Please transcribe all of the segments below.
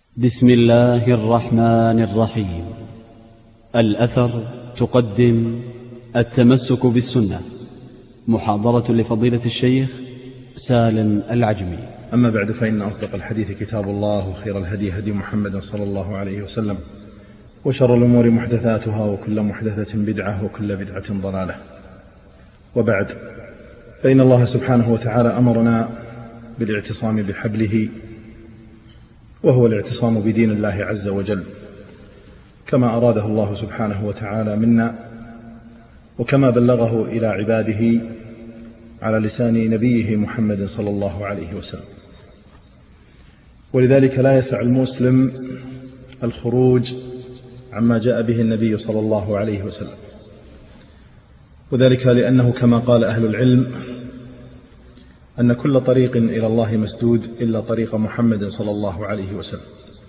بسم الله الرحمن الرحيم. الأثر تقدم التمسك بالسنة، محاضرة لفضيلة الشيخ سالم العجمي. أما بعد، فإن أصدق الحديث كتاب الله، وخير الهدي هدي محمد صلى الله عليه وسلم، وشر الأمور محدثاتها، وكل محدثة بدعة، وكل بدعة ضلالة. وبعد، فإن الله سبحانه وتعالى أمرنا بالاعتصام بحبله، وهو الاعتصام بدين الله عز وجل كما أراده الله سبحانه وتعالى منا، وكما بلغه إلى عباده على لسان نبيه محمد صلى الله عليه وسلم. ولذلك لا يسع المسلم الخروج عما جاء به النبي صلى الله عليه وسلم، وذلك لأنه كما قال أهل العلم أن كل طريق إلى الله مسدود إلا طريق محمد صلى الله عليه وسلم.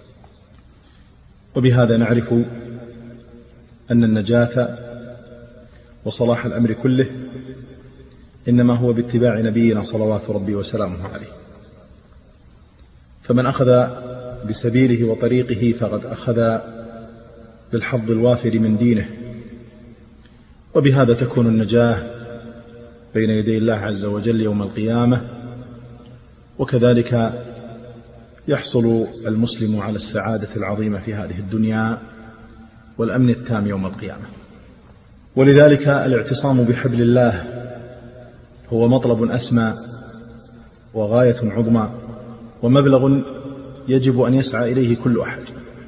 وبهذا نعرف أن النجاة وصلاح الأمر كله إنما هو باتباع نبينا صلوات ربي وسلامه عليه. فمن أخذ بسبيله وطريقه فقد أخذ بالحظ الوافر من دينه، وبهذا تكون النجاة بين يدي الله عز وجل يوم القيامة، وكذلك يحصل المسلم على السعادة العظيمة في هذه الدنيا والأمن التام يوم القيامة. ولذلك الاعتصام بحبل الله هو مطلب أسمى وغاية عظمى ومبلغ يجب أن يسعى إليه كل أحد،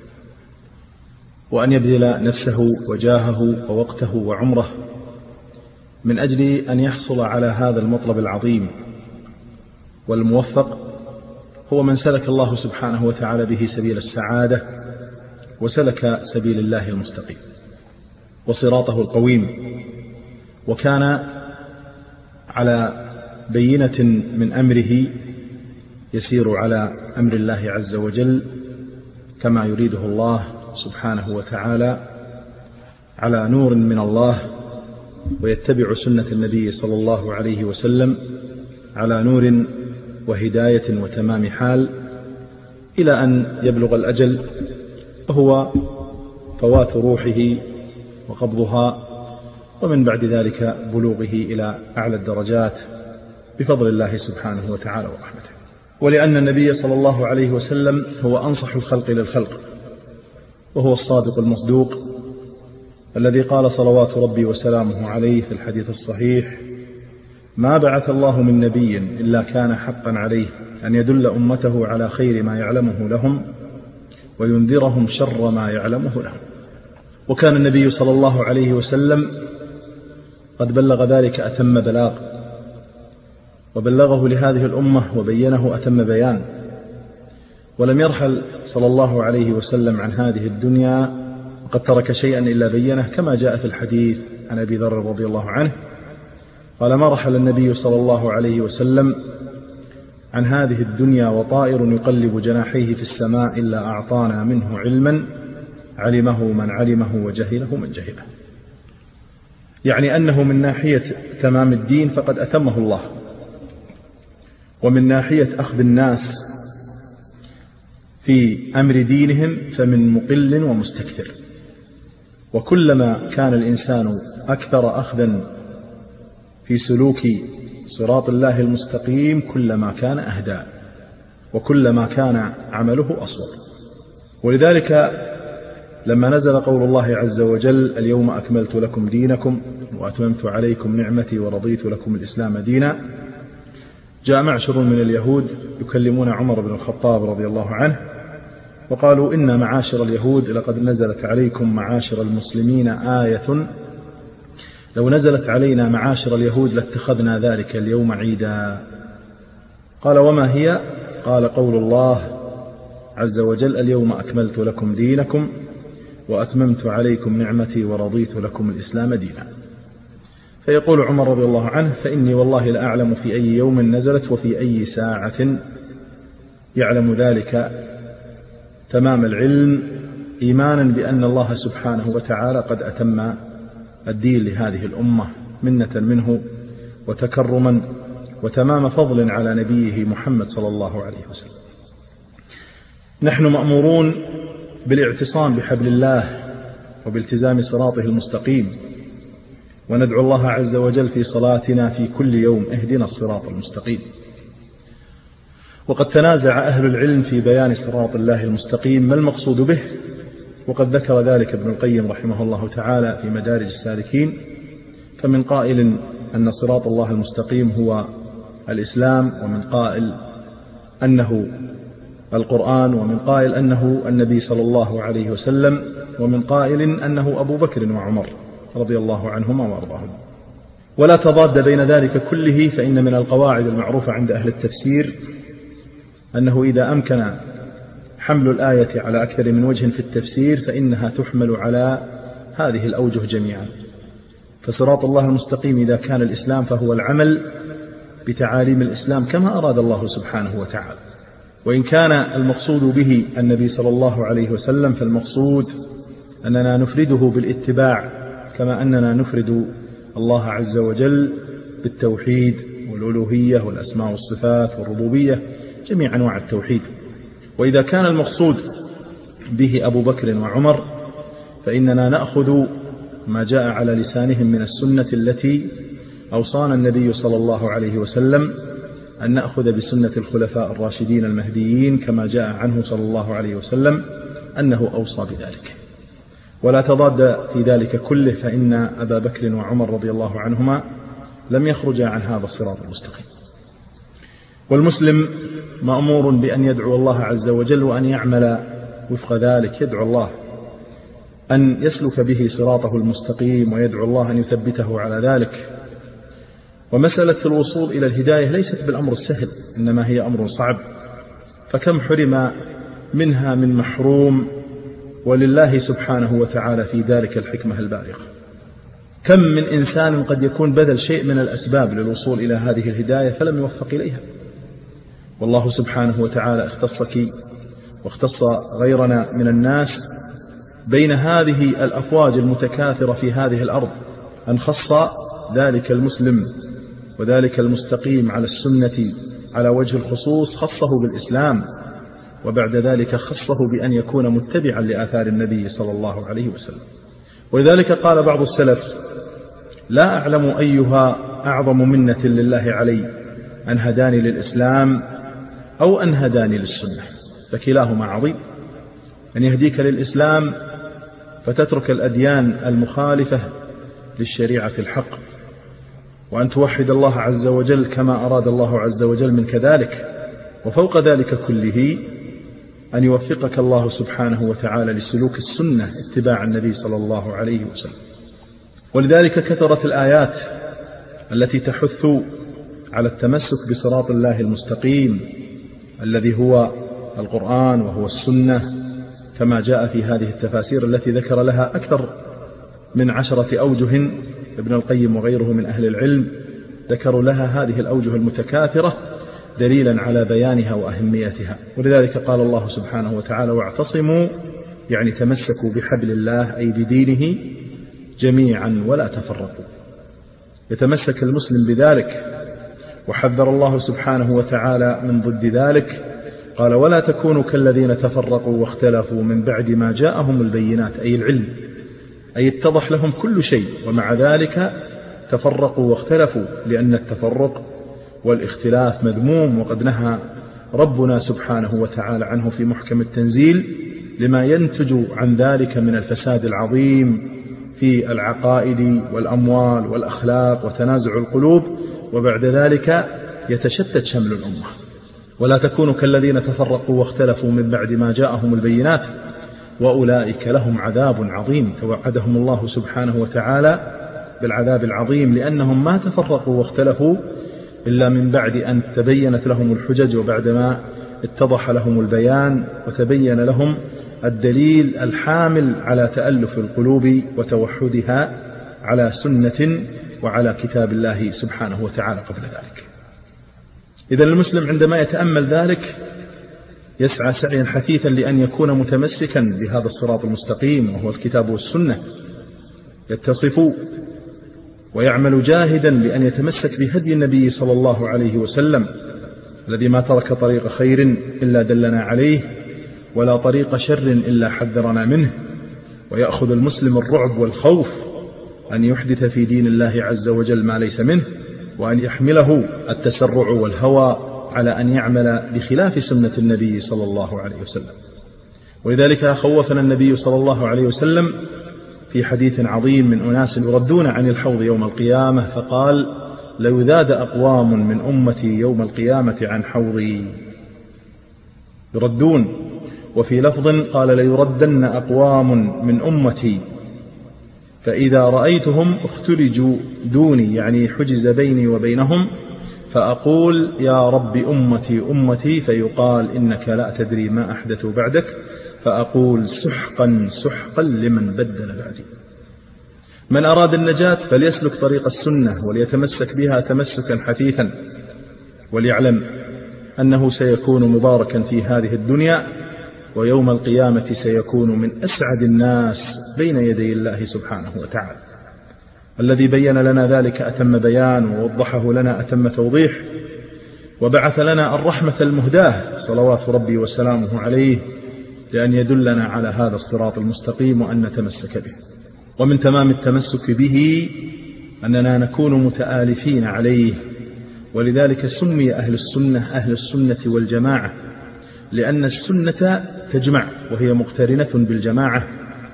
وأن يبذل نفسه وجاهه ووقته وعمره من أجل أن يحصل على هذا المطلب العظيم. والموفق هو من سلك الله سبحانه وتعالى به سبيل السعادة، وسلك سبيل الله المستقيم وصراطه القويم، وكان على بينة من أمره يسير على أمر الله عز وجل كما يريده الله سبحانه وتعالى، على نور من الله، ويتبع سنة النبي صلى الله عليه وسلم على نور وهداية وتمام حال، إلى أن يبلغ الأجل، وهو فوات روحه وقبضها، ومن بعد ذلك بلوغه إلى أعلى الدرجات بفضل الله سبحانه وتعالى ورحمته. ولأن النبي صلى الله عليه وسلم هو أنصح الخلق للخلق، وهو الصادق المصدوق الذي قال صلوات ربي وسلامه عليه في الحديث الصحيح: ما بعث الله من نبي إلا كان حقا عليه أن يدل أمته على خير ما يعلمه لهم وينذرهم شر ما يعلمه لهم. وكان النبي صلى الله عليه وسلم قد بلغ ذلك أتم بلاغ، وبلغه لهذه الأمة وبينه أتم بيان، ولم يرحل صلى الله عليه وسلم عن هذه الدنيا وقد ترك شيئا إلا بينه، كما جاء في الحديث عن أبي ذر رضي الله عنه قال: ما رحل النبي صلى الله عليه وسلم عن هذه الدنيا وطائر يقلب جناحيه في السماء إلا أعطانا منه علما علمه من علمه وجهله من جهله. يعني أنه من ناحية تمام الدين فقد أتمه الله، ومن ناحية أخذ الناس في أمر دينهم فمن مقل ومستكثر. وكلما كان الإنسان أكثر أخذا في سلوك صراط الله المستقيم كلما كان أهدى، وكلما كان عمله أصوب. ولذلك لما نزل قول الله عز وجل: اليوم أكملت لكم دينكم وأتممت عليكم نعمتي ورضيت لكم الإسلام دينا، جاء معشر من اليهود يكلمون عمر بن الخطاب رضي الله عنه، وقالوا: إن معاشر اليهود لقد نزلت عليكم معاشر المسلمين آية، لو نزلت علينا معاشر اليهود لاتخذنا ذلك اليوم عيدا. قال: وما هي؟ قال: قول الله عز وجل: اليوم أكملت لكم دينكم وأتممت عليكم نعمتي ورضيت لكم الإسلام دينا. فيقول عمر رضي الله عنه: فإني والله لأعلم في أي يوم نزلت وفي أي ساعة، يعلم ذلك تمام العلم، إيمانا بأن الله سبحانه وتعالى قد أتم الدين لهذه الأمة منة منه وتكرما وتمام فضل على نبيه محمد صلى الله عليه وسلم. نحن مأمورون بالاعتصام بحبل الله وبالتزام صراطه المستقيم، وندعو الله عز وجل في صلاتنا في كل يوم: اهدنا الصراط المستقيم. وقد تنازع أهل العلم في بيان صراط الله المستقيم ما المقصود به، وقد ذكر ذلك ابن القيم رحمه الله تعالى في مدارج السالكين، فمن قائل أن صراط الله المستقيم هو الإسلام، ومن قائل أنه القرآن، ومن قائل أنه النبي صلى الله عليه وسلم، ومن قائل أنه أبو بكر وعمر رضي الله عنهما وأرضاهما. ولا تضاد بين ذلك كله، فإن من القواعد المعروفة عند أهل التفسير أنه إذا أمكن حمل الآية على أكثر من وجه في التفسير فإنها تحمل على هذه الأوجه جميعا. فصراط الله المستقيم إذا كان الإسلام فهو العمل بتعاليم الإسلام كما أراد الله سبحانه وتعالى، وإن كان المقصود به النبي صلى الله عليه وسلم فالمقصود أننا نفرده بالاتباع كما أننا نفرد الله عز وجل بالتوحيد والألوهية والأسماء والصفات والربوبية، جميع أنواع التوحيد. وإذا كان المقصود به أبو بكر وعمر فإننا نأخذ ما جاء على لسانهم من السنة التي أوصانا النبي صلى الله عليه وسلم أن نأخذ بسنة الخلفاء الراشدين المهديين كما جاء عنه صلى الله عليه وسلم أنه أوصى بذلك. ولا تضاد في ذلك كله، فإن أبا بكر وعمر رضي الله عنهما لم يخرجا عن هذا الصراط المستقيم. والمسلم مأمور بأن يدعو الله عز وجل وأن يعمل وفق ذلك، يدعو الله أن يسلك به صراطه المستقيم، ويدعو الله أن يثبته على ذلك. ومسألة الوصول إلى الهداية ليست بالأمر السهل، إنما هي أمر صعب، فكم حرم منها من محروم، ولله سبحانه وتعالى في ذلك الحكمة البالغة. كم من إنسان قد يكون بذل شيء من الأسباب للوصول إلى هذه الهداية فلم يوفق إليها، والله سبحانه وتعالى اختصك واختص غيرنا من الناس بين هذه الأفواج المتكاثرة في هذه الأرض، أن خص ذلك المسلم وذلك المستقيم على السنة على وجه الخصوص خصه بالإسلام، وبعد ذلك خصه بأن يكون متبعا لآثار النبي صلى الله عليه وسلم. ولذلك قال بعض السلف: لا أعلم أيها أعظم منة لله علي، أن هداني للإسلام أو أن هداني للسنة، فكلاهما عظيم. أن يهديك للإسلام فتترك الأديان المخالفة للشريعة الحق، وأن توحد الله عز وجل كما أراد الله عز وجل منك ذلك، وفوق ذلك كله أن يوفقك الله سبحانه وتعالى لسلوك السنة اتباع النبي صلى الله عليه وسلم. ولذلك كثرت الآيات التي تحث على التمسك بصراط الله المستقيم الذي هو القرآن وهو السنة، كما جاء في هذه التفاسير التي ذكر لها أكثر من 10 أوجه. ابن القيم وغيره من أهل العلم ذكروا لها هذه الأوجه المتكاثرة دليلا على بيانها وأهميتها. ولذلك قال الله سبحانه وتعالى: واعتصموا، يعني تمسكوا بحبل الله أي بدينه جميعا ولا تفرقوا. يتمسك المسلم بذلك، وحذر الله سبحانه وتعالى من ضد ذلك، قال: ولا تكونوا كالذين تفرقوا واختلفوا من بعد ما جاءهم البينات، أي العلم، أي اتضح لهم كل شيء، ومع ذلك تفرقوا واختلفوا، لأن التفرق والاختلاف مذموم، وقد نهى ربنا سبحانه وتعالى عنه في محكم التنزيل لما ينتج عن ذلك من الفساد العظيم في العقائد والأموال والأخلاق وتنازع القلوب، وبعد ذلك يتشتت شمل الأمة. ولا تكونوا كالذين تفرقوا واختلفوا من بعد ما جاءهم البينات وأولئك لهم عذاب عظيم. توعدهم الله سبحانه وتعالى بالعذاب العظيم، لأنهم ما تفرقوا واختلفوا إلا من بعد أن تبينت لهم الحجج، وبعدما اتضح لهم البيان وتبين لهم الدليل الحامل على تألف القلوب وتوحدها على سنة وعلى كتاب الله سبحانه وتعالى قبل ذلك. إذن المسلم عندما يتأمل ذلك يسعى سعيا حثيثا لأن يكون متمسكا بهذا الصراط المستقيم وهو الكتاب والسنة، يتصف ويعمل جاهدا لأن يتمسك بهدي النبي صلى الله عليه وسلم الذي ما ترك طريق خير إلا دلنا عليه، ولا طريق شر إلا حذرنا منه، ويأخذ المسلم الرعب والخوف أن يحدث في دين الله عز وجل ما ليس منه، وأن يحمله التسرع والهوى على أن يعمل بخلاف سنة النبي صلى الله عليه وسلم. ولذلك خوفنا النبي صلى الله عليه وسلم في حديث عظيم من أناس يردون عن الحوض يوم القيامة، فقال: ليذاد أقوام من أمتي يوم القيامة عن حوضي، يردون. وفي لفظ قال: ليردن أقوام من أمتي فإذا رأيتهم اختلجوا دوني، يعني حجز بيني وبينهم، فأقول: يا رب أمتي أمتي، فيقال: إنك لا تدري ما أحدثوا بعدك، فأقول: سحقا سحقا لمن بدل بعدي. من أراد النجاة فليسلك طريق السنة وليتمسك بها تمسكا حثيثا، وليعلم أنه سيكون مباركا في هذه الدنيا، ويوم القيامة سيكون من أسعد الناس بين يدي الله سبحانه وتعالى. الذي بين لنا ذلك أتم بيان، ووضحه لنا أتم توضيح، وبعث لنا الرحمة المهداة صلوات ربي وسلامه عليه لأن يدلنا على هذا الصراط المستقيم وأن نتمسك به. ومن تمام التمسك به أننا نكون متآلفين عليه، ولذلك سمي أهل السنة والجماعة، لأن السنة تجمع وهي مقترنة بالجماعة،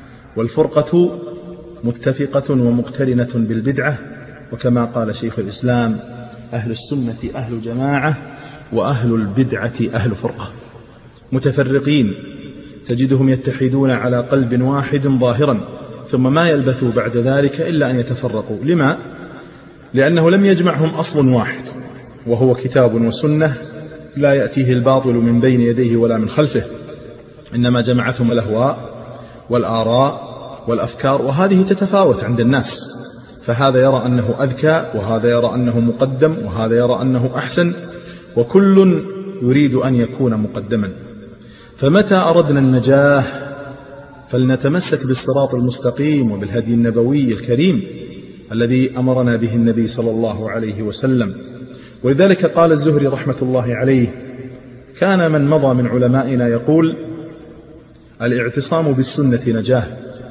والفرقة متفقة ومقترنة بالبدعة. وكما قال شيخ الإسلام: أهل السنة أهل جماعة، وأهل البدعة أهل فرقة. متفرقين تجدهم يتحدون على قلب واحد ظاهرا، ثم ما يلبثوا بعد ذلك إلا أن يتفرقوا. لما؟ لأنه لم يجمعهم أصل واحد، وهو كتاب وسنة لا يأتيه الباطل من بين يديه ولا من خلفه، إنما جمعتهم الأهواء والآراء والأفكار، وهذه تتفاوت عند الناس، فهذا يرى أنه أذكى، وهذا يرى أنه مقدم، وهذا يرى أنه أحسن، وكل يريد أن يكون مقدما. فمتى أردنا النجاة فلنتمسك بالصراط المستقيم وبالهدي النبوي الكريم الذي أمرنا به النبي صلى الله عليه وسلم. ولذلك قال الزهري رحمة الله عليه: كان من مضى من علمائنا يقول: الاعتصام بالسنة نجاة،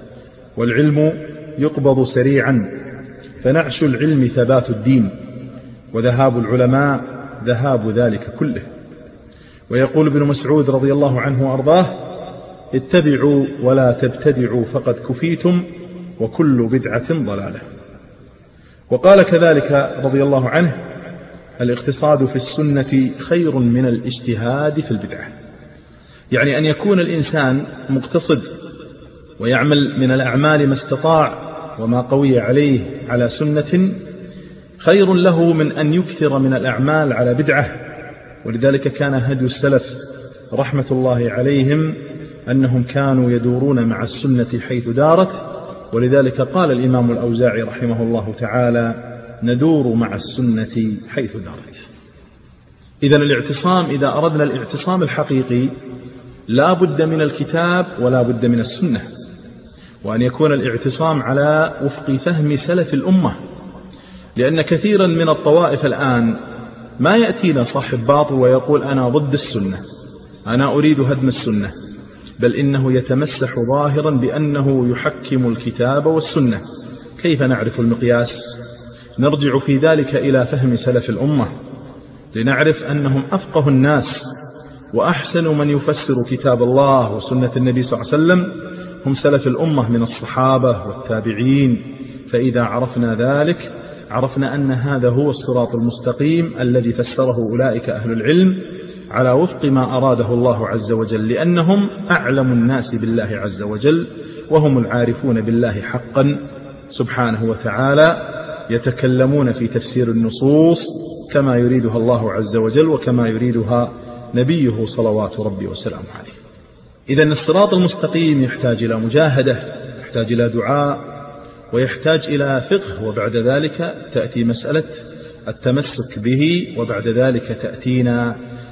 والعلم يقبض سريعا، فنعش العلم ثبات الدين، وذهاب العلماء ذهاب ذلك كله. ويقول ابن مسعود رضي الله عنه وأرضاه: اتبعوا ولا تبتدعوا فقد كفيتم، وكل بدعة ضلالة. وقال كذلك رضي الله عنه: الاقتصاد في السنة خير من الاجتهاد في البدعة. يعني أن يكون الإنسان مقتصد ويعمل من الأعمال ما استطاع وما قوي عليه على سنة خير له من أن يكثر من الأعمال على بدعة. ولذلك كان هدي السلف رحمة الله عليهم أنهم كانوا يدورون مع السنة حيث دارت. ولذلك قال الإمام الأوزاعي رحمه الله تعالى: ندور مع السنة حيث دارت. إذن الاعتصام، إذا أردنا الاعتصام الحقيقي لا بد من الكتاب ولا بد من السنة، وأن يكون الاعتصام على وفق فهم سلف الأمة. لأن كثيرا من الطوائف الآن ما يأتينا صاحب باطل ويقول: أنا ضد السنة، أنا أريد هدم السنة، بل إنه يتمسح ظاهرا بأنه يحكم الكتاب والسنة. كيف نعرف المقياس؟ نرجع في ذلك إلى فهم سلف الأمة، لنعرف أنهم أفقه الناس وأحسن من يفسر كتاب الله وسنة النبي صلى الله عليه وسلم هم سلف الأمة من الصحابة والتابعين. فإذا عرفنا ذلك عرفنا أن هذا هو الصراط المستقيم الذي فسره أولئك أهل العلم على وفق ما أراده الله عز وجل، لأنهم أعلم الناس بالله عز وجل، وهم العارفون بالله حقا سبحانه وتعالى، يتكلمون في تفسير النصوص كما يريدها الله عز وجل وكما يريدها نبيه صلوات ربي وسلامه عليه. إذن الصراط المستقيم يحتاج إلى مجاهدة، يحتاج إلى دعاء، ويحتاج إلى فقه، وبعد ذلك تأتي مسألة التمسك به، وبعد ذلك تأتينا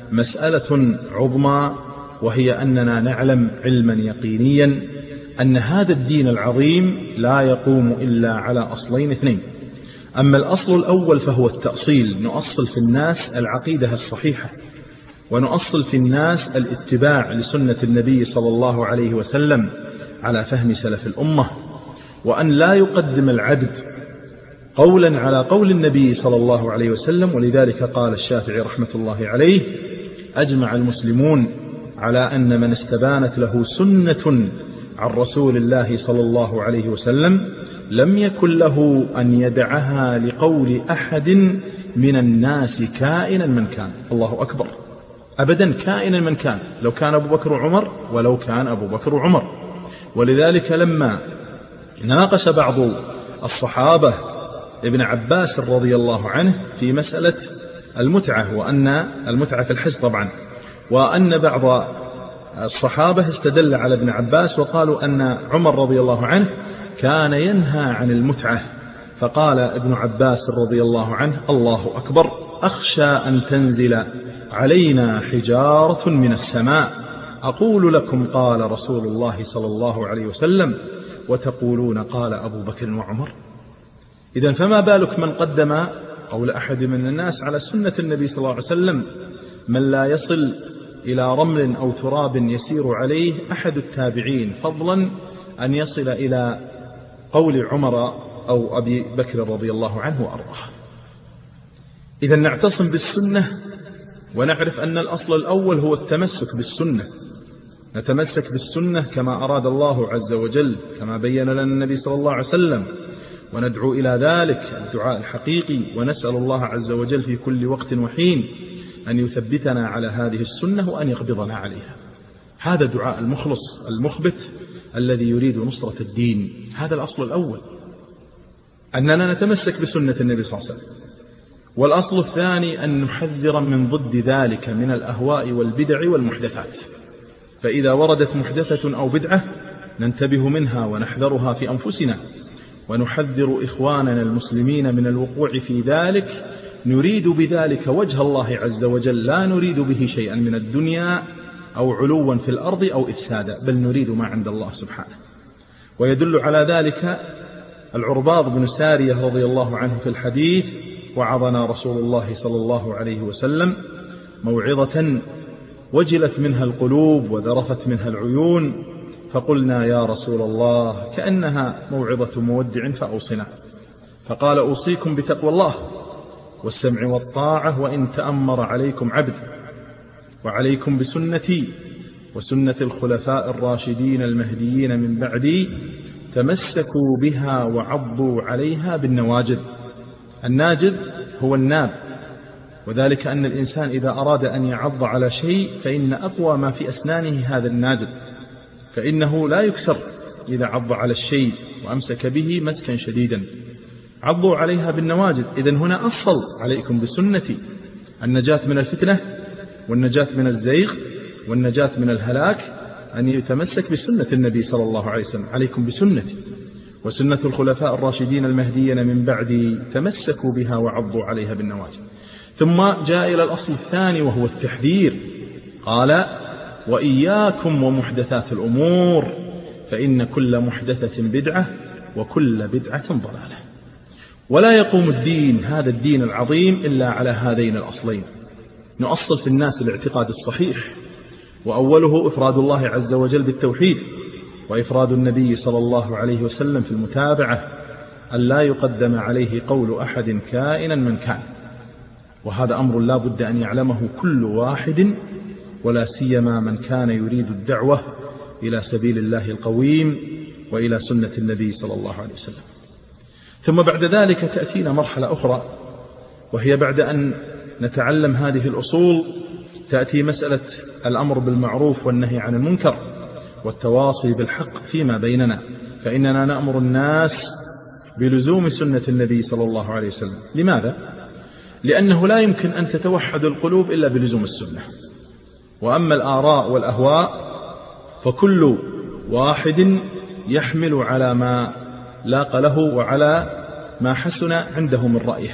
مسألة عظمى، وهي أننا نعلم علما يقينيا أن هذا الدين العظيم لا يقوم إلا على أصلين اثنين. أما الأصل الأول فهو التأصيل، نؤصل في الناس العقيدة الصحيحة، ونؤصل في الناس الاتباع لسنة النبي صلى الله عليه وسلم على فهم سلف الأمة، وأن لا يقدم العبد قولا على قول النبي صلى الله عليه وسلم. ولذلك قال الشافعي رحمة الله عليه: أجمع المسلمون على أن من استبانت له سنة عن رسول الله صلى الله عليه وسلم لم يكن له أن يدعها لقول أحد من الناس كائنا من كان. الله أكبر، أبدا كائنا من كان، لو كان أبو بكر وعمر ولو كان أبو بكر وعمر. ولذلك لما ناقش بعض الصحابة ابن عباس رضي الله عنه في مسألة المتعة، وأن المتعة في الحج طبعا، وأن بعض الصحابة استدل على ابن عباس وقالوا أن عمر رضي الله عنه كان ينهى عن المتعة، فقال ابن عباس رضي الله عنه: الله أكبر، أخشى أن تنزل علينا حجارة من السماء أقول لكم قال رسول الله صلى الله عليه وسلم وتقولون قال أبو بكر وعمر. إذن فما بالك من قدم قول أحد من الناس على سنة النبي صلى الله عليه وسلم، من لا يصل إلى رمل أو تراب يسير عليه أحد التابعين، فضلا أن يصل إلى قول عمر أو أبي بكر رضي الله عنه وأرضاه. إذن نعتصم بالسنة ونعرف أن الأصل الأول هو التمسك بالسنة، نتمسك بالسنة كما أراد الله عز وجل، كما بين لنا النبي صلى الله عليه وسلم، وندعو إلى ذلك الدعاء الحقيقي، ونسأل الله عز وجل في كل وقت وحين أن يثبتنا على هذه السنة وأن يقبضنا عليها. هذا دعاء المخلص المخبت الذي يريد نصرة الدين. هذا الأصل الأول، أننا نتمسك بسنة النبي صلى الله عليه وسلم. والأصل الثاني أن نحذر من ضد ذلك من الأهواء والبدع والمحدثات، فإذا وردت محدثة أو بدعة ننتبه منها ونحذرها في أنفسنا، ونحذر إخواننا المسلمين من الوقوع في ذلك، نريد بذلك وجه الله عز وجل، لا نريد به شيئا من الدنيا أو علوا في الأرض أو إفسادا، بل نريد ما عند الله سبحانه. ويدل على ذلك العرباض بن سارية رضي الله عنه في الحديث: وعظنا رسول الله صلى الله عليه وسلم موعظة وجلت منها القلوب وذرفت منها العيون، فقلنا يا رسول الله كأنها موعظة مودع فأوصنا، فقال: أوصيكم بتقوى الله والسمع والطاعة وإن تأمر عليكم عبد، وعليكم بسنتي وسنة الخلفاء الراشدين المهديين من بعدي، تمسكوا بها وعضوا عليها بالنواجذ. الناجذ هو الناب، وذلك أن الإنسان إذا أراد أن يعض على شيء فإن أقوى ما في أسنانه هذا الناجذ، فإنه لا يكسر إذا عض على الشيء وأمسك به مسكا شديدا. عضوا عليها بالنواجذ. إذن هنا أصل: عليكم بسنتي، النجاة من الفتنة والنجاة من الزيغ والنجاة من الهلاك أن يتمسك بسنة النبي صلى الله عليه وسلم. عليكم بسنتي وسنة الخلفاء الراشدين المهديين من بعدي، تمسكوا بها وعضوا عليها بالنواجذ. ثم جاء إلى الأصل الثاني وهو التحذير، قال: وإياكم ومحدثات الأمور فإن كل محدثة بدعة وكل بدعة ضلالة. ولا يقوم الدين، هذا الدين العظيم، إلا على هذين الأصلين. نؤصل في الناس الاعتقاد الصحيح، وأوله إفراد الله عز وجل بالتوحيد، وإفراد النبي صلى الله عليه وسلم في المتابعة، أن لا يقدم عليه قول أحد كائنا من كان. وهذا أمر لا بد أن يعلمه كل واحد، ولا سيما من كان يريد الدعوة إلى سبيل الله القويم وإلى سنة النبي صلى الله عليه وسلم. ثم بعد ذلك تأتينا مرحلة أخرى، وهي بعد أن نتعلم هذه الأصول تأتي مسألة الأمر بالمعروف والنهي عن المنكر والتواصي بالحق فيما بيننا. فإننا نأمر الناس بلزوم سنة النبي صلى الله عليه وسلم. لماذا؟ لأنه لا يمكن أن تتوحد القلوب إلا بلزوم السنة. وأما الآراء والأهواء فكل واحد يحمل على ما لاق له وعلى ما حسن عنده من رأيه،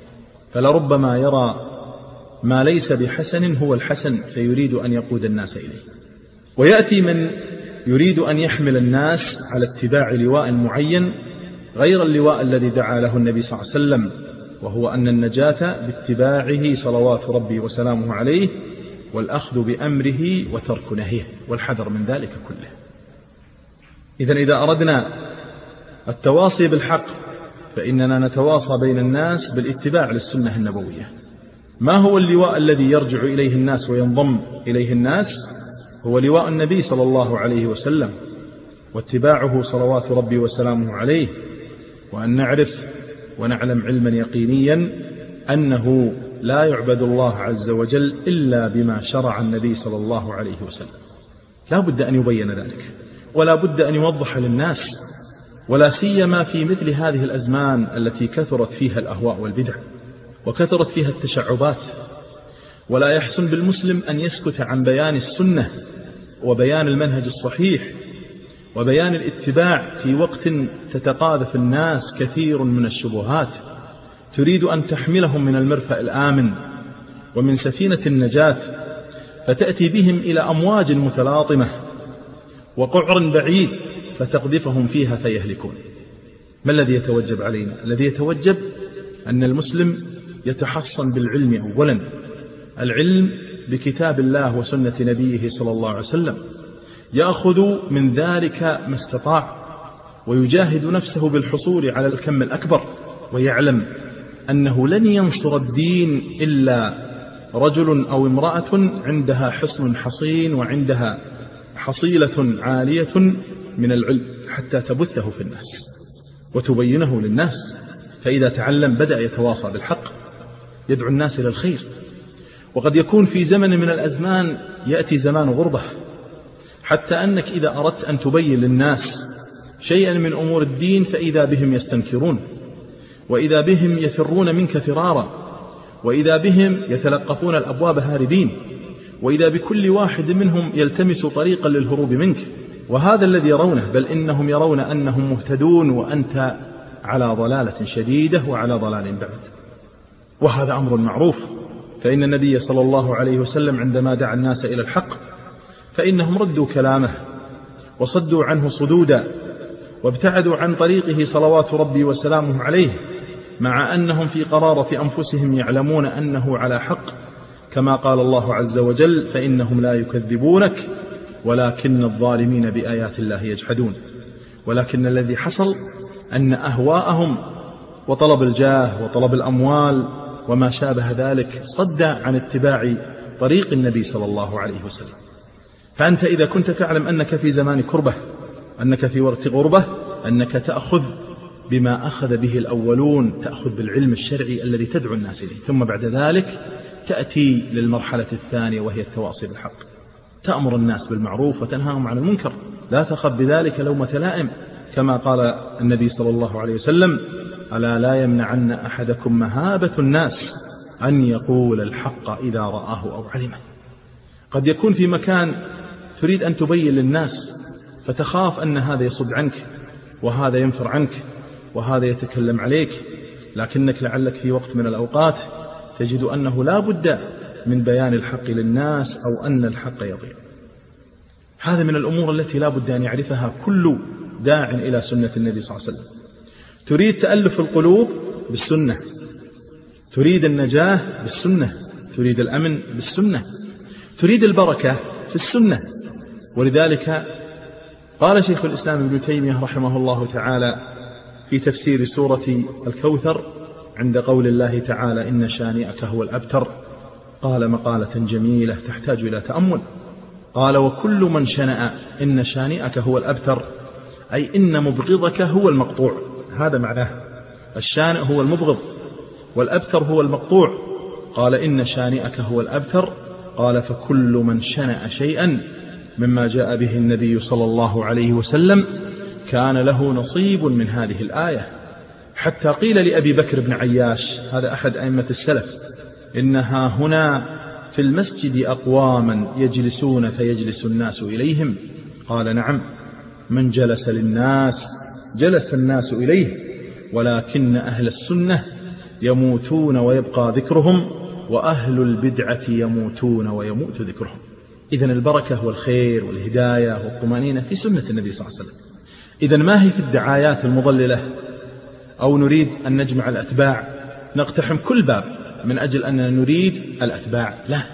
فلربما يرى ما ليس بحسن هو الحسن فيريد أن يقود الناس إليه. ويأتي من يريد أن يحمل الناس على اتباع لواء معين غير اللواء الذي دعا له النبي صلى الله عليه وسلم، وهو أن النجاة باتباعه صلوات ربي وسلامه عليه والأخذ بأمره وترك نهيه والحذر من ذلك كله. إذن إذا أردنا التواصي بالحق فإننا نتواصى بين الناس بالاتباع للسنة النبوية. ما هو اللواء الذي يرجع إليه الناس وينضم إليه الناس؟ هو لواء النبي صلى الله عليه وسلم واتباعه صلوات ربي وسلامه عليه، وأن نعرف ونعلم علما يقينيا أنه لا يعبد الله عز وجل إلا بما شرع النبي صلى الله عليه وسلم. لا بد أن يبين ذلك، ولا بد أن يوضح للناس، ولا سيما في مثل هذه الأزمان التي كثرت فيها الأهواء والبدع وكثرت فيها التشعبات. ولا يحسن بالمسلم أن يسكت عن بيان السنة وبيان المنهج الصحيح وبيان الاتباع في وقت تتقاذف الناس كثير من الشبهات تريد أن تحملهم من المرفأ الآمن ومن سفينة النجاة، فتأتي بهم إلى أمواج متلاطمة وقعر بعيد فتقذفهم فيها فيهلكون. ما الذي يتوجب علينا؟ الذي يتوجب أن المسلم يتحصن بالعلم أولا، العلم بكتاب الله وسنة نبيه صلى الله عليه وسلم، يأخذ من ذلك ما استطاع ويجاهد نفسه بالحصول على الكم الأكبر، ويعلم أنه لن ينصر الدين إلا رجل أو امرأة عندها حصن حصين وعندها حصيلة عالية من العلم حتى تبثه في الناس وتبينه للناس. فإذا تعلم بدأ يتواصى بالحق، يدعو الناس إلى الخير. وقد يكون في زمن من الأزمان يأتي زمان غربة، حتى أنك إذا أردت أن تبين للناس شيئا من أمور الدين فإذا بهم يستنكرون، وإذا بهم يفرون منك فرارا، وإذا بهم يتلقفون الأبواب هاربين، وإذا بكل واحد منهم يلتمس طريقا للهروب منك. وهذا الذي يرونه، بل إنهم يرون أنهم مهتدون وأنت على ضلالة شديدة وعلى ضلال بعد. وهذا أمر معروف، فإن النبي صلى الله عليه وسلم عندما دعا الناس إلى الحق فإنهم ردوا كلامه وصدوا عنه صدودا وابتعدوا عن طريقه صلوات ربي وسلامه عليه، مع أنهم في قرارة أنفسهم يعلمون أنه على حق، كما قال الله عز وجل: فإنهم لا يكذبونك ولكن الظالمين بآيات الله يجحدون. ولكن الذي حصل أن أهواءهم وطلب الجاه وطلب الأموال وما شابه ذلك صد عن اتباع طريق النبي صلى الله عليه وسلم. فأنت إذا كنت تعلم أنك في زمان كربة، أنك في وقت غربة، أنك تأخذ بما أخذ به الأولون، تأخذ بالعلم الشرعي الذي تدعو الناس إليه، ثم بعد ذلك تأتي للمرحلة الثانية وهي التواصي بالحق، تأمر الناس بالمعروف وتنهاهم عن المنكر، لا تخف بذلك لومة لائم، كما قال النبي صلى الله عليه وسلم: ألا لا يمنعن أحدكم مهابة الناس أن يقول الحق إذا رآه أو علمه. قد يكون في مكان تريد أن تبين للناس فتخاف أن هذا يصد عنك وهذا ينفر عنك وهذا يتكلم عليك، لكنك لعلك في وقت من الأوقات تجد أنه لا بد من بيان الحق للناس أو أن الحق يضيع. هذا من الأمور التي لا بد أن يعرفها كل داع إلى سنة النبي صلى الله عليه وسلم. تريد تألف القلوب بالسنة، تريد النجاة بالسنة، تريد الأمن بالسنة، تريد البركة في السنة. ولذلك قال شيخ الإسلام ابن تيمية رحمه الله تعالى في تفسير سورة الكوثر عند قول الله تعالى: إن شانئك هو الأبتر، قال مقالة جميلة تحتاج إلى تأمل. قال: وكل من شنأ إن شانئك هو الأبتر، أي إن مبغضك هو المقطوع. هذا معناه، الشانئ هو المبغض والأبتر هو المقطوع. قال: إن شانئك هو الأبتر، قال: فكل من شنأ شيئا مما جاء به النبي صلى الله عليه وسلم كان له نصيب من هذه الآية. حتى قيل لأبي بكر بن عياش، هذا أحد أئمة السلف: إنها هنا في المسجد أقواما يجلسون فيجلس الناس إليهم. قال: نعم، من جلس للناس جلس الناس إليه، ولكن أهل السنة يموتون ويبقى ذكرهم، وأهل البدعة يموتون ويموت ذكرهم. إذن البركة والخير والهداية والطمأنينة في سنة النبي صلى الله عليه وسلم. إذن ما هي في الدعايات المضللة أو نريد أن نجمع الأتباع، نقتحم كل باب من أجل أننا نريد الأتباع، لا،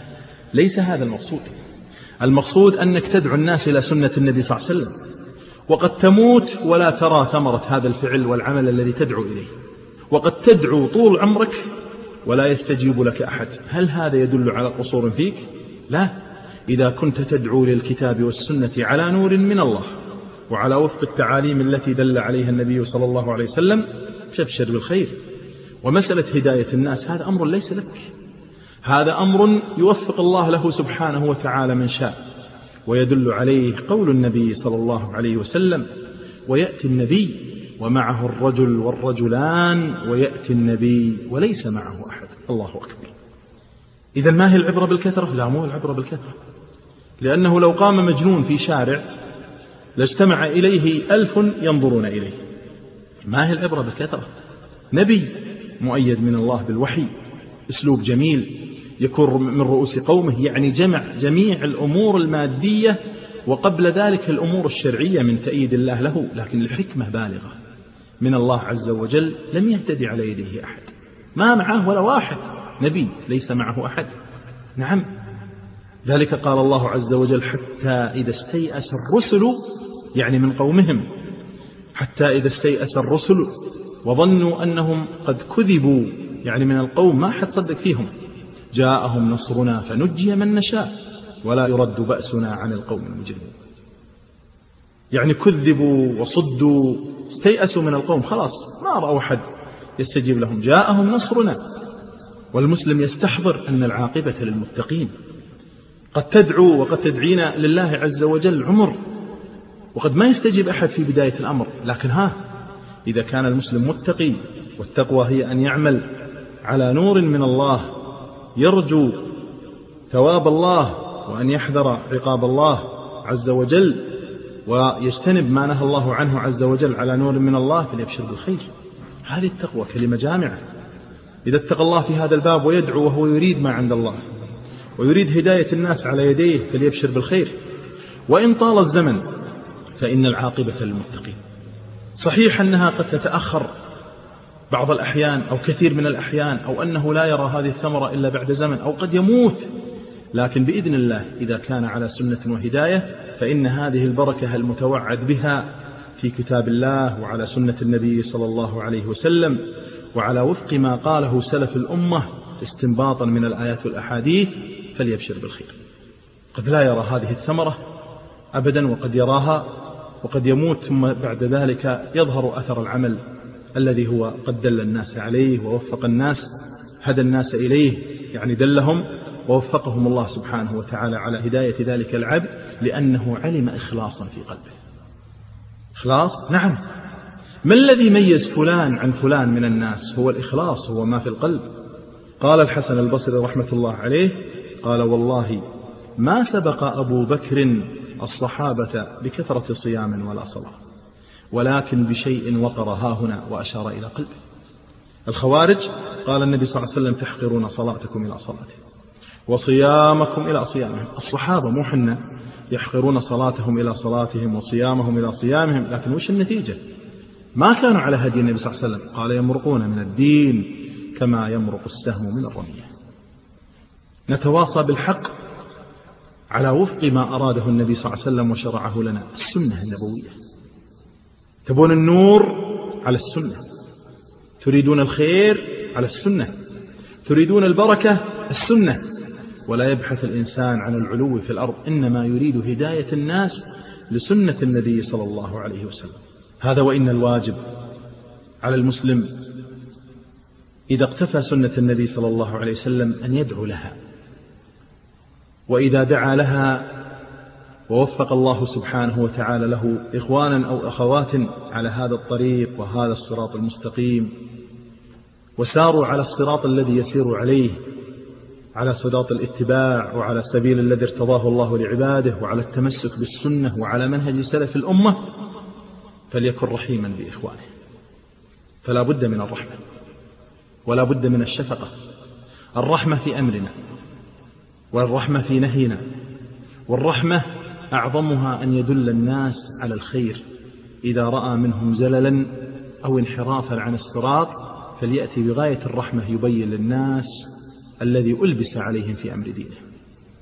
ليس هذا المقصود. المقصود أنك تدعو الناس إلى سنة النبي صلى الله عليه وسلم، وقد تموت ولا ترى ثمرة هذا الفعل والعمل الذي تدعو إليه، وقد تدعو طول عمرك ولا يستجيب لك أحد. هل هذا يدل على قصور فيك؟ لا. إذا كنت تدعو للكتاب والسنة على نور من الله وعلى وفق التعاليم التي دل عليها النبي صلى الله عليه وسلم فابشر بالخير. ومسألة هداية الناس هذا أمر ليس لك، هذا أمر يوفق الله له سبحانه وتعالى من شاء، ويدل عليه قول النبي صلى الله عليه وسلم: ويأتي النبي ومعه الرجل والرجلان ويأتي النبي وليس معه أحد. الله أكبر. إذن ما هي العبرة بالكثرة؟ لا، مو العبرة بالكثرة، لأنه لو قام مجنون في شارع لاجتمع إليه 1000 ينظرون إليه. ما هي العبرة بالكثرة؟ نبي مؤيد من الله بالوحي، أسلوب جميل، يكون من رؤوس قومه، يعني جمع جميع الأمور المادية وقبل ذلك الأمور الشرعية من تأييد الله له، لكن الحكمة بالغة من الله عز وجل لم يهتدي على يديه أحد، ما معه ولا واحد، نبي ليس معه أحد. نعم، ذلك قال الله عز وجل: حتى إذا استيأس الرسل، يعني من قومهم، حتى إذا استيأس الرسل وظنوا أنهم قد كذبوا، يعني من القوم ما حد صدق فيهم، جاءهم نصرنا فنجي من نشاء ولا يرد بأسنا عن القوم المجرمين. يعني كذبوا وصدوا، استيأسوا من القوم، خلاص ما رأوا أحد يستجيب لهم، جاءهم نصرنا. والمسلم يستحضر أن العاقبة للمتقين. قد تدعو وقد تدعين لله عز وجل عمر وقد ما يستجيب أحد في بداية الأمر، لكن إذا كان المسلم متقي، والتقوى هي أن يعمل على نور من الله، يرجو ثواب الله وأن يحذر عقاب الله عز وجل، ويجتنب ما نهى الله عنه عز وجل على نور من الله، فليبشر بالخير. هذه التقوى كلمة جامعة. إذا اتقى الله في هذا الباب ويدعو وهو يريد ما عند الله ويريد هداية الناس على يديه فليبشر بالخير. وإن طال الزمن فإن العاقبة للمتقين. صحيح أنها قد تتأخر بعض الأحيان أو كثير من الأحيان، أو أنه لا يرى هذه الثمرة إلا بعد زمن، أو قد يموت، لكن بإذن الله إذا كان على سنة وهداية فإن هذه البركة المتوعد بها في كتاب الله وعلى سنة النبي صلى الله عليه وسلم وعلى وفق ما قاله سلف الأمة استنباطا من الآيات والأحاديث، فليبشر بالخير. قد لا يرى هذه الثمرة أبدا، وقد يراها وقد يموت، ثم بعد ذلك يظهر أثر العمل الذي هو قد دل الناس عليه ووفق الناس، هدى الناس إليه، يعني دلهم ووفقهم الله سبحانه وتعالى على هداية ذلك العبد، لأنه علم إخلاصا في قلبه. إخلاص، نعم. ما الذي ميز فلان عن فلان من الناس؟ هو الإخلاص، هو ما في القلب. قال الحسن البصري رحمة الله عليه، قال: والله ما سبق أبو بكر الصحابة بكثرة صيام ولا صلاة، ولكن بشيء وقر هاهنا، وأشار إلى قلبه. الخوارج قال النبي صلى الله عليه وسلم: تحقرون صلاتكم إلى صلاتهم وصيامكم إلى صيامهم. الصحابة مو حنا يحقرون صلاتهم إلى صلاتهم وصيامهم إلى صيامهم، لكن وش النتيجة؟ ما كانوا على هدي النبي صلى الله عليه وسلم. قال: يمرقون من الدين كما يمرق السهم من الرمية. نتواصى بالحق على وفق ما أراده النبي صلى الله عليه وسلم وشرعه لنا، السنة النبوية. تبون النور؟ على السنة. تريدون الخير؟ على السنة. تريدون البركة؟ السنة. ولا يبحث الإنسان عن العلو في الأرض، إنما يريد هداية الناس لسنة النبي صلى الله عليه وسلم. هذا وإن الواجب على المسلم إذا اقتفى سنة النبي صلى الله عليه وسلم أن يدعو لها، وإذا دعا لها ووفق الله سبحانه وتعالى له إخوانا أو أخوات على هذا الطريق وهذا الصراط المستقيم، وساروا على الصراط الذي يسير عليه، على صراط الاتباع وعلى سبيل الذي ارتضاه الله لعباده، وعلى التمسك بالسنة وعلى منهج سلف الأمة، فليكن رحيما بإخوانه. فلا بد من الرحمة ولا بد من الشفقة. الرحمة في أمرنا، والرحمة في نهينا، والرحمة أعظمها أن يدل الناس على الخير. إذا رأى منهم زللا أو انحرافا عن الصراط فليأتي بغاية الرحمة يبين للناس الذي ألبس عليهم في أمر دينه.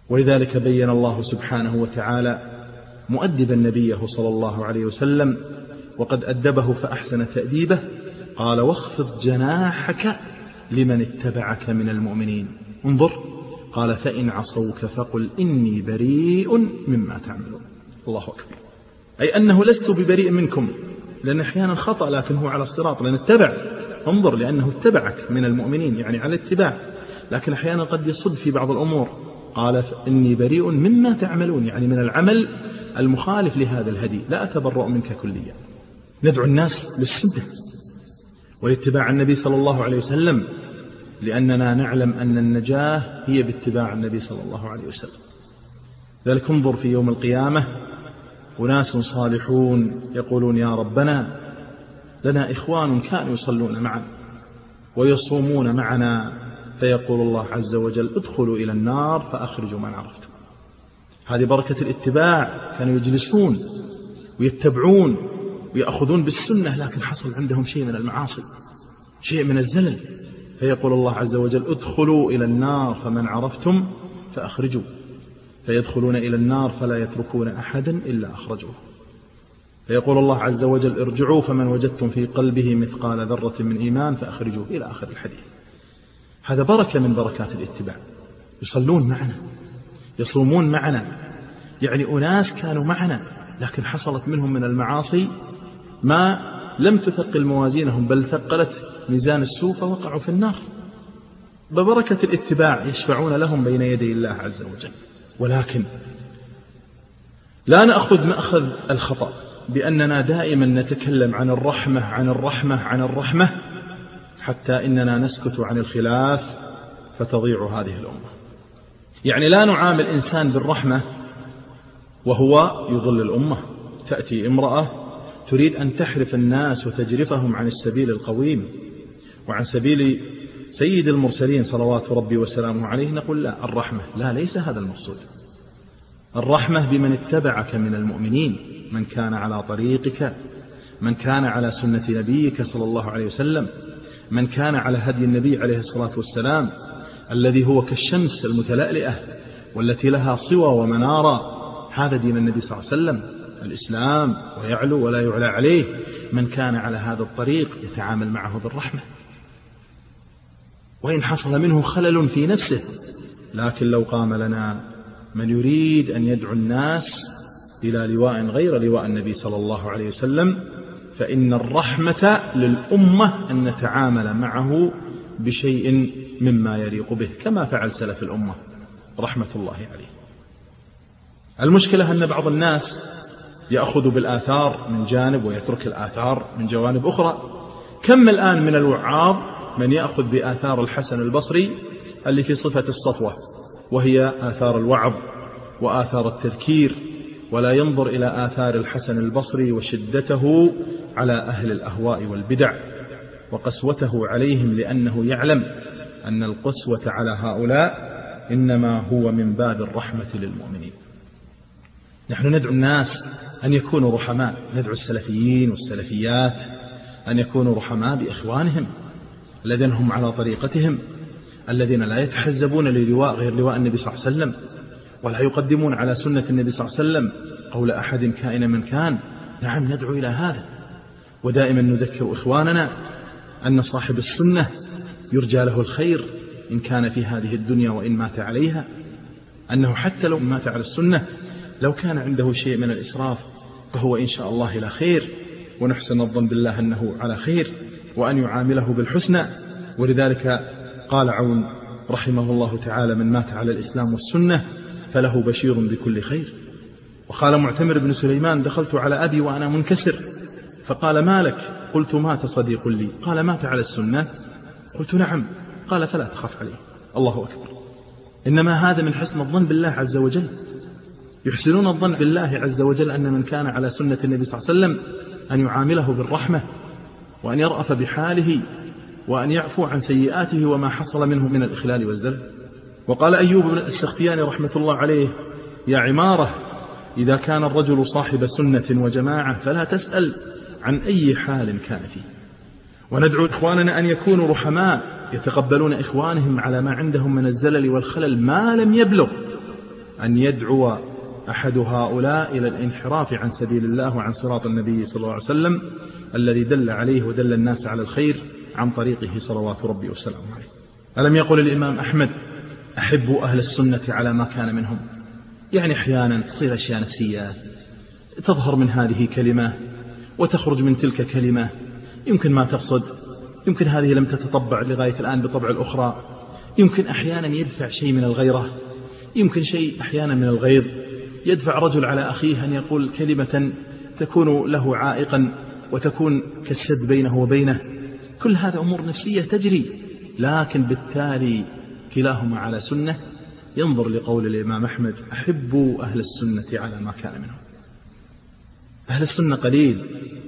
ولذلك بين الله سبحانه وتعالى مؤدبا نبيه صلى الله عليه وسلم وقد أدبه فأحسن تأديبه، قال: واخفض جناحك لمن اتبعك من المؤمنين. انظر، قال: فإن عصوك فقل إني بريء مما تعملون. الله أكبر، أي أنه لست ببريء منكم، لأن أحيانا خطأ لكن هو على الصراط، لأن اتبع. انظر، لأنه اتبعك من المؤمنين يعني على الاتباع، لكن أحيانا قد يصد في بعض الأمور. قال: إني بريء مما تعملون، يعني من العمل المخالف لهذا الهدي، لا أتبرأ منك كليا. ندعو الناس للسنة واتباع النبي صلى الله عليه وسلم، لأننا نعلم أن النجاة هي باتباع النبي صلى الله عليه وسلم. ذلك انظر في يوم القيامة أناس صالحون يقولون: يا ربنا لنا إخوان كانوا يصلون معنا ويصومون معنا، فيقول الله عز وجل: ادخلوا إلى النار فأخرجوا من عرفتم. هذه بركة الاتباع، كانوا يجلسون ويتبعون ويأخذون بالسنة، لكن حصل عندهم شيء من المعاصي، شيء من الزلل، فيقول الله عز وجل: ادخلوا إلى النار فمن عرفتم فأخرجوا، فيدخلون إلى النار فلا يتركون أحدا إلا أخرجوه، فيقول الله عز وجل: ارجعوا فمن وجدتم في قلبه مثقال ذرة من إيمان فأخرجوه، إلى آخر الحديث. هذا بركة من بركات الاتباع. يصلون معنا، يصومون معنا، يعني أناس كانوا معنا لكن حصلت منهم من المعاصي ما لم تثقل موازينهم، بل ثقلت ميزان السوء فوقعوا في النار. ببركة الاتباع يشفعون لهم بين يدي الله عز وجل. ولكن لا نأخذ مأخذ الخطأ بأننا دائما نتكلم عن الرحمة عن الرحمة عن الرحمة، حتى إننا نسكت عن الخلاف فتضيع هذه الأمة. يعني لا نعامل إنسان بالرحمة وهو يضل الأمة. تأتي امرأة تريد أن تحرف الناس وتجرفهم عن السبيل القويم وعن سبيل سيد المرسلين صلوات ربي وسلامه عليه، نقول: لا، الرحمة لا، ليس هذا المقصود. الرحمة بمن اتبعك من المؤمنين، من كان على طريقك، من كان على سنة نبيك صلى الله عليه وسلم، من كان على هدي النبي عليه الصلاة والسلام، الذي هو كالشمس المتلألئة والتي لها صوى ومنارة. هذا دين النبي صلى الله عليه وسلم، الإسلام، ويعلو ولا يعلى عليه. من كان على هذا الطريق يتعامل معه بالرحمة، وإن حصل منه خلل في نفسه. لكن لو قام لنا من يريد أن يدعو الناس إلى لواء غير لواء النبي صلى الله عليه وسلم، فإن الرحمة للأمة أن نتعامل معه بشيء مما يليق به، كما فعل سلف الأمة رحمة الله عليه. المشكلة أن بعض الناس يأخذ بالآثار من جانب ويترك الآثار من جوانب أخرى. كم الآن من الوعاظ من يأخذ بآثار الحسن البصري اللي في صفة الصفوة، وهي آثار الوعظ وآثار التذكير، ولا ينظر إلى آثار الحسن البصري وشدته على أهل الأهواء والبدع وقسوته عليهم، لأنه يعلم أن القسوة على هؤلاء إنما هو من باب الرحمة للمؤمنين. نحن ندعو الناس أن يكونوا رحماء، ندعو السلفيين والسلفيات أن يكونوا رحماء بإخوانهم الذين هم على طريقتهم، الذين لا يتحزبون للواء غير لواء النبي صلى الله عليه وسلم، ولا يقدمون على سنة النبي صلى الله عليه وسلم قول أحد كائن من كان. نعم، ندعو إلى هذا، ودائما نذكر إخواننا أن صاحب السنة يرجى له الخير إن كان في هذه الدنيا وإن مات عليها، أنه حتى لو مات على السنة، لو كان عنده شيء من الإسراف فهو إن شاء الله لا خير، ونحسن الظن بالله أنه على خير، وأن يعامله بالحسنى. ولذلك قال عون رحمه الله تعالى: من مات على الإسلام والسنة فله بشير بكل خير. وقال معتمر بن سليمان: دخلت على أبي وأنا منكسر، فقال: ما لك؟ قلت: مات صديق لي. قال: مات على السنة؟ قلت: نعم. قال: فلا تخف عليه. الله أكبر. إنما هذا من حسن الظن بالله عز وجل. يحسنون الظن بالله عز وجل أن من كان على سنة النبي صلى الله عليه وسلم أن يعامله بالرحمة، وأن يرأف بحاله، وأن يعفو عن سيئاته وما حصل منه من الإخلال والزلل. وقال أيوب بن السختياني رحمة الله عليه: يا عمارة، إذا كان الرجل صاحب سنة وجماعة فلا تسأل عن أي حال كان فيه. وندعو إخواننا أن يكونوا رحماء، يتقبلون إخوانهم على ما عندهم من الزلل والخلل ما لم يبلغ أن يدعو أحد هؤلاء إلى الانحراف عن سبيل الله وعن صراط النبي صلى الله عليه وسلم الذي دل عليه ودل الناس على الخير عن طريقه صلوات ربي وسلامه عليه. ألم يقل الإمام أحمد: أحبوا أهل السنة على ما كان منهم؟ يعني أحيانا تصير أشياء نفسيات، تظهر من هذه كلمة وتخرج من تلك كلمة، يمكن ما تقصد، يمكن هذه لم تتطبع لغاية الآن بطبع الأخرى، يمكن أحيانا يدفع شيء من الغيرة، يمكن شيء أحيانا من الغيظ، يدفع رجل على أخيه أن يقول كلمة تكون له عائقا وتكون كالسد بينه وبينه. كل هذا أمور نفسية تجري، لكن بالتالي كلاهما على سنة. ينظر لقول الإمام أحمد: أحبوا أهل السنة على ما كان منهم. أهل السنة قليل،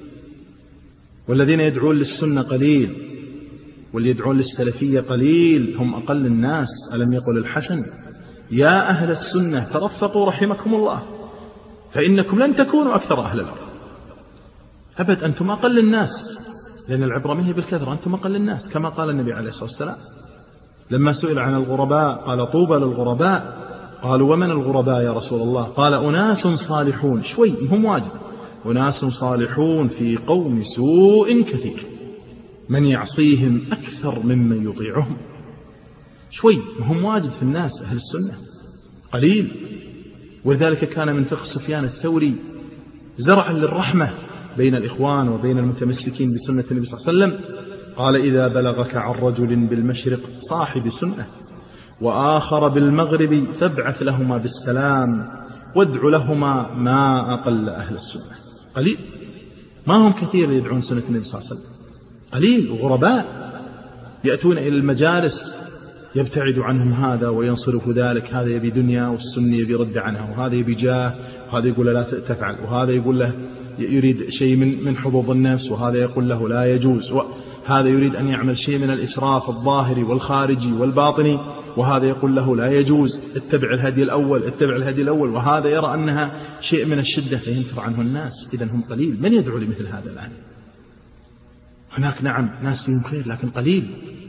والذين يدعون للسنة قليل، واللي يدعون للسلفية قليل، هم أقل الناس. ألم يقل الحسن: يا أهل السنة ترفقوا رحمكم الله، فإنكم لن تكونوا أكثر أهل الأرض. أبد، أنتم أقل الناس، لأن العبرة ما هي بالكثرة، أنتم أقل الناس، كما قال النبي عليه الصلاة والسلام لما سئل عن الغرباء قال: طوبى للغرباء. قالوا: ومن الغرباء يا رسول الله؟ قال: أناس صالحون، شوي هم واجد، أناس صالحون في قوم سوء كثير، من يعصيهم أكثر ممن يطيعهم. شوي هم واجد في الناس، أهل السنة قليل. ولذلك كان من فقه سفيان الثوري زرعا للرحمة بين الإخوان وبين المتمسكين بسنة النبي صلى الله عليه وسلم. قال: إذا بلغك عن رجل بالمشرق صاحب سنة وآخر بالمغرب فابعث لهما بالسلام وادع لهما ما أقل أهل السنة. قليل، ما هم كثير يدعون سنة النبي صلى الله عليه وسلم، قليل وغرباء، يأتون إلى المجالس يبتعد عنهم هذا وينصرف ذلك، هذا يبي دنيا والسني يبي رد عنها، وهذا يبي جاه وهذا يقول له لا تفعل، وهذا يقول له يريد شيء من حظوظ النفس، وهذا يقول له لا يجوز، وهذا يريد أن يعمل شيء من الإسراف الظاهري والخارجي والباطني، وهذا يقول له لا يجوز، اتبع الهدي الأول، اتبع الهدي الأول، وهذا يرى أنها شيء من الشدة فينفر عنه الناس. إذن هم قليل. من يدعو لمثل هذا الآن؟ هناك نعم ناس فيهم خير لكن قليل،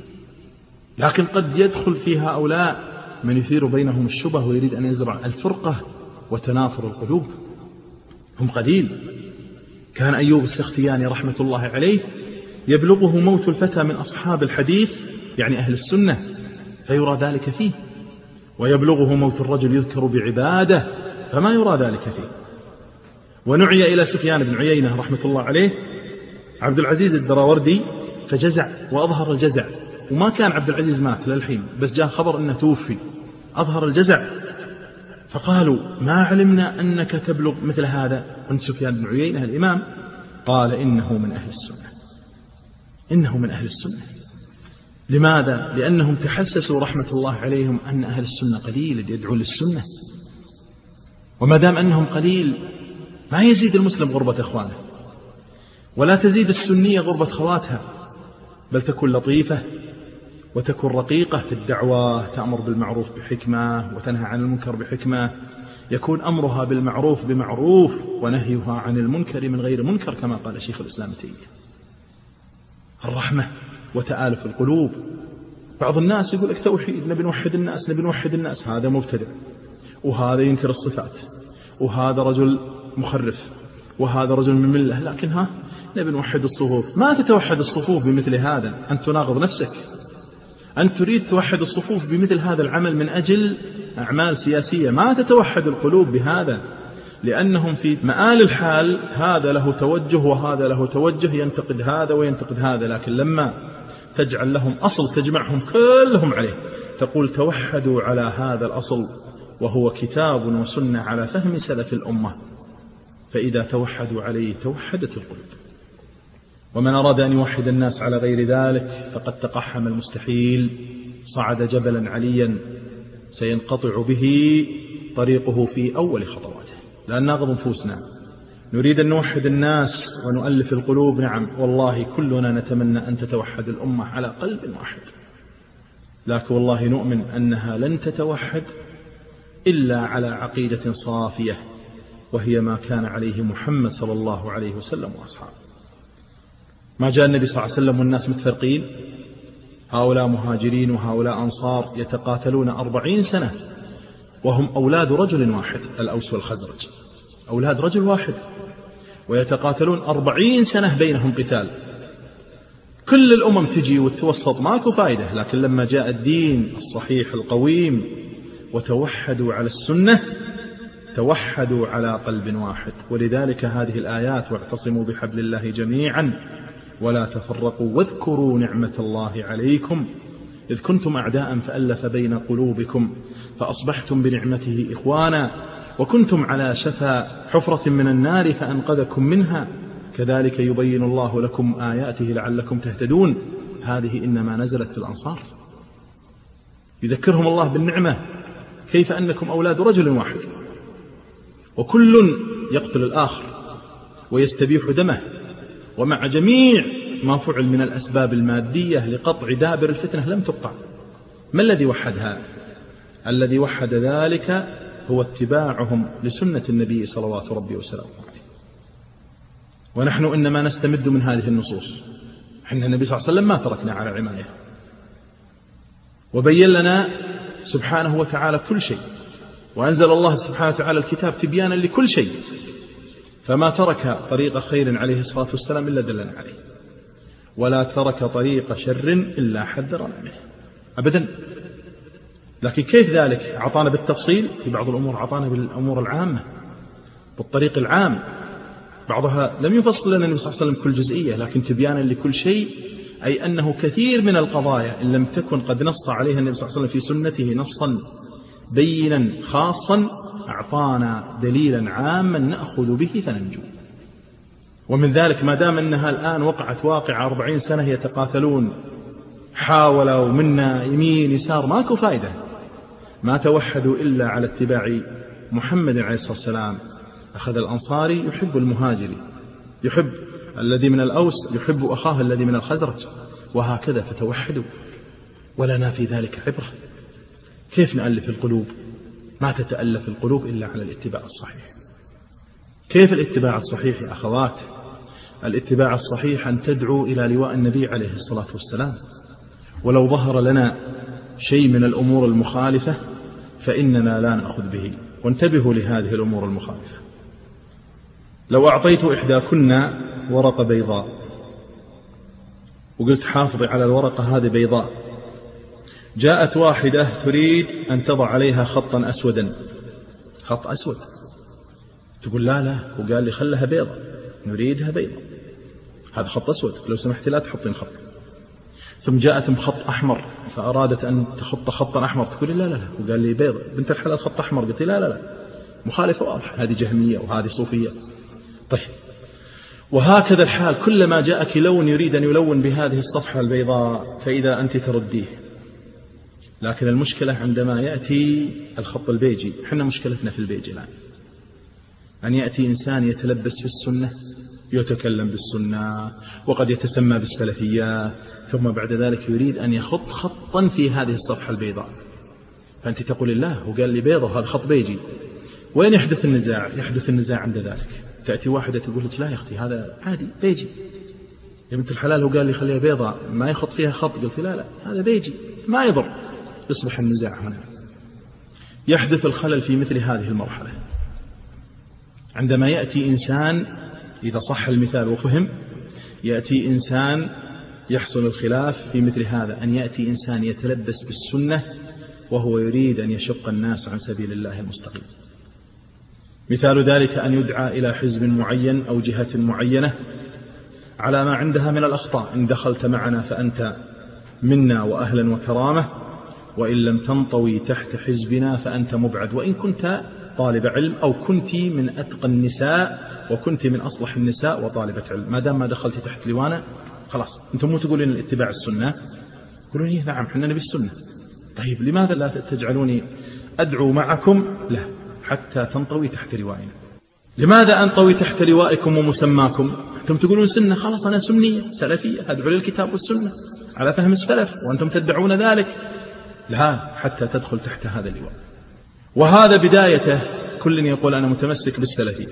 لكن قد يدخل في هؤلاء من يثير بينهم الشبه ويريد أن يزرع الفرقة وتنافر القلوب. هم قليل. كان أيوب السختياني رحمة الله عليه يبلغه موت الفتى من أصحاب الحديث، يعني أهل السنة، فيرى ذلك فيه، ويبلغه موت الرجل يذكر بعباده فما يرى ذلك فيه. ونعي إلى سفيان بن عيينة رحمة الله عليه عبد العزيز الدراوردي فجزع وأظهر الجزع، وما كان عبد العزيز مات للحين، بس جاء خبر أنه توفي، أظهر الجزع. فقالوا: ما علمنا أنك تبلغ مثل هذا عند سفيان بن عيينة الإمام. قال: إنه من أهل السنة، إنه من أهل السنة. لماذا؟ لأنهم تحسسوا رحمة الله عليهم أن أهل السنة قليل يدعون للسنة، وما دام أنهم قليل ما يزيد المسلم غربة إخوانه، ولا تزيد السنية غربة خواتها، بل تكون لطيفة وتكون رقيقة في الدعوة، تأمر بالمعروف بحكمة وتنهى عن المنكر بحكمة، يكون أمرها بالمعروف بمعروف ونهيها عن المنكر من غير منكر، كما قال شيخ الإسلام تيمية. الرحمة وتآلف القلوب. بعض الناس يقول لك توحيد، نبي نوحد الناس، نبي نوحد الناس، هذا مبتدع، وهذا ينكر الصفات، وهذا رجل مخرف، وهذا رجل من ملة، لكن نبي نوحد الصفوف. ما تتوحد الصفوف بمثل هذا، أنت تناقض نفسك. أنت تريد توحد الصفوف بمثل هذا العمل من أجل أعمال سياسية، ما تتوحد القلوب بهذا، لأنهم في مآل الحال هذا له توجه وهذا له توجه، ينتقد هذا وينتقد هذا، لكن لما تجعل لهم أصل تجمعهم كلهم عليه، تقول توحدوا على هذا الأصل وهو كتاب وسنة على فهم سلف الأمة، فإذا توحدوا عليه توحدت القلوب. ومن أراد أن يوحد الناس على غير ذلك فقد تقحم المستحيل، صعد جبلا عليا سينقطع به طريقه في أول خطواته. لا ناغض نفوسنا، نريد أن نوحد الناس ونؤلف القلوب، نعم والله كلنا نتمنى أن تتوحد الأمة على قلب واحد، لكن والله نؤمن أنها لن تتوحد إلا على عقيدة صافية، وهي ما كان عليه محمد صلى الله عليه وسلم وأصحابه. ما جاء النبي صلى الله عليه وسلم والناس متفرقين، هؤلاء مهاجرين وهؤلاء أنصار يتقاتلون 40 سنة وهم أولاد رجل واحد، الأوس والخزرج أولاد رجل واحد، ويتقاتلون 40 سنة بينهم قتال. كل الأمم تجي وتوسط ماكو فائدة، لكن لما جاء الدين الصحيح القويم وتوحدوا على السنة توحدوا على قلب واحد. ولذلك هذه الآيات: واعتصموا بحبل الله جميعا ولا تفرقوا واذكروا نعمة الله عليكم إذ كنتم أعداء فألف بين قلوبكم فأصبحتم بنعمته إخوانا وكنتم على شفا حفرة من النار فأنقذكم منها كذلك يبين الله لكم آياته لعلكم تهتدون. هذه إنما نزلت في الأنصار، يذكرهم الله بالنعمة، كيف أنكم أولاد رجل واحد وكل يقتل الآخر ويستبيح دمه، ومع جميع ما فعل من الأسباب المادية لقطع دابر الفتنة لم تقطع. ما الذي وحدها؟ الذي وحد ذلك هو اتباعهم لسنة النبي صلوات ربي وسلامه عليه. ونحن إنما نستمد من هذه النصوص. إحنا النبي صلى الله عليه وسلم ما تركنا على عماية، وبين لنا سبحانه وتعالى كل شيء، وأنزل الله سبحانه وتعالى الكتاب تبيانا لكل شيء، فما ترك طريق خير عليه الصلاة والسلام إلا دلنا عليه، ولا ترك طريق شر إلا حذرنا منه أبدا. لكن كيف ذلك؟ أعطانا بالتفصيل في بعض الأمور، أعطانا بالأمور العامة بالطريق العام، بعضها لم يفصل لنا النبي صلى الله عليه وسلم كل جزئية، لكن تبيانا لكل شيء، أي أنه كثير من القضايا إن لم تكن قد نص عليها النبي صلى الله عليه وسلم في سنته نصا بينا خاصا أعطانا دليلا عاما نأخذ به فننجو. ومن ذلك ما دام أنها الآن وقعت واقعة 40 سنة يتقاتلون، حاولوا منا يمين يسار ماكو فائدة، ما توحدوا إلا على اتباع محمد عليه الصلاة والسلام. أخذ الأنصاري يحب المهاجري، يحب الذي من الأوس يحب أخاه الذي من الخزرج، وهكذا فتوحدوا. ولنا في ذلك عبرة. كيف نألف القلوب؟ ما تتألف القلوب إلا على الاتباع الصحيح. كيف الاتباع الصحيح يا أخوات؟ الاتباع الصحيح أن تدعو إلى لواء النبي عليه الصلاة والسلام، ولو ظهر لنا شيء من الأمور المخالفة فإننا لا نأخذ به. وانتبهوا لهذه الأمور المخالفة. لو أعطيت إحداكن ورقة بيضاء وقلت حافظي على الورقة هذه بيضاء، جاءت واحدة تريد أن تضع عليها خطا أسودا، خط أسود، تقول لا وقال لي خلها بيضة، نريدها بيضة، هذا خط أسود لو سمحت لا تحطين خط. ثم جاءت بخط أحمر فأرادت أن تخط خطا أحمر، تقول لي لا وقال لي بيضة، بنت الحلال خط أحمر، قلت لا مخالفة واضحة، هذه جهمية وهذه صوفية. طيب، وهكذا الحال، كلما جاءك لون يريد أن يلون بهذه الصفحة البيضاء فإذا أنت ترديه. لكن المشكلة عندما يأتي الخط البيجي، حنا مشكلتنا في البيجي الآن أن يأتي إنسان يتلبس في السنة، يتكلم بالسنة وقد يتسمى بالسلفية، ثم بعد ذلك يريد أن يخط خطا في هذه الصفحة البيضاء، فأنت تقول الله وقال لي بيضة وهذا خط بيجي. وين يحدث النزاع؟ يحدث النزاع عند ذلك. تأتي واحدة تقول لك لا يا أختي هذا عادي بيجي، يا بنت الحلال هو قال لي خليها بيضة ما يخط فيها خط، قلت لا هذا بيجي ما يضر. يصبح النزاع هنا. يحدث الخلل في مثل هذه المرحلة عندما يأتي إنسان، إذا صح المثال وفهم، يأتي إنسان يحصل الخلاف في مثل هذا، أن يأتي إنسان يتلبس بالسنة وهو يريد أن يشق الناس عن سبيل الله المستقيم. مثال ذلك أن يدعى إلى حزب معين أو جهة معينة على ما عندها من الأخطاء، إن دخلت معنا فأنت منا وأهلا وكرامة، وإن لم تنطوي تحت حزبنا فأنت مبعد، وإن كنت طالب علم أو كنت من أتقى النساء وكنت من أصلح النساء وطالبة علم، ما دام ما دخلت تحت لوانا خلاص أنتم مو تقولون الاتباع السنة، يقولون إيه نعم حنا نبي السنة. طيب لماذا لا تجعلوني أدعو معكم؟ لا، حتى تنطوي تحت لوائنا. لماذا أنطوي تحت لوائكم ومسماكم؟ أنتم تقولون سنة، خلاص أنا سنية سلفية أدعو للكتاب والسنة على فهم السلف، وأنتم تدعون ذلك. لا، حتى تدخل تحت هذا اللواء. وهذا بدايته كل يقول أنا متمسك بالسلفية،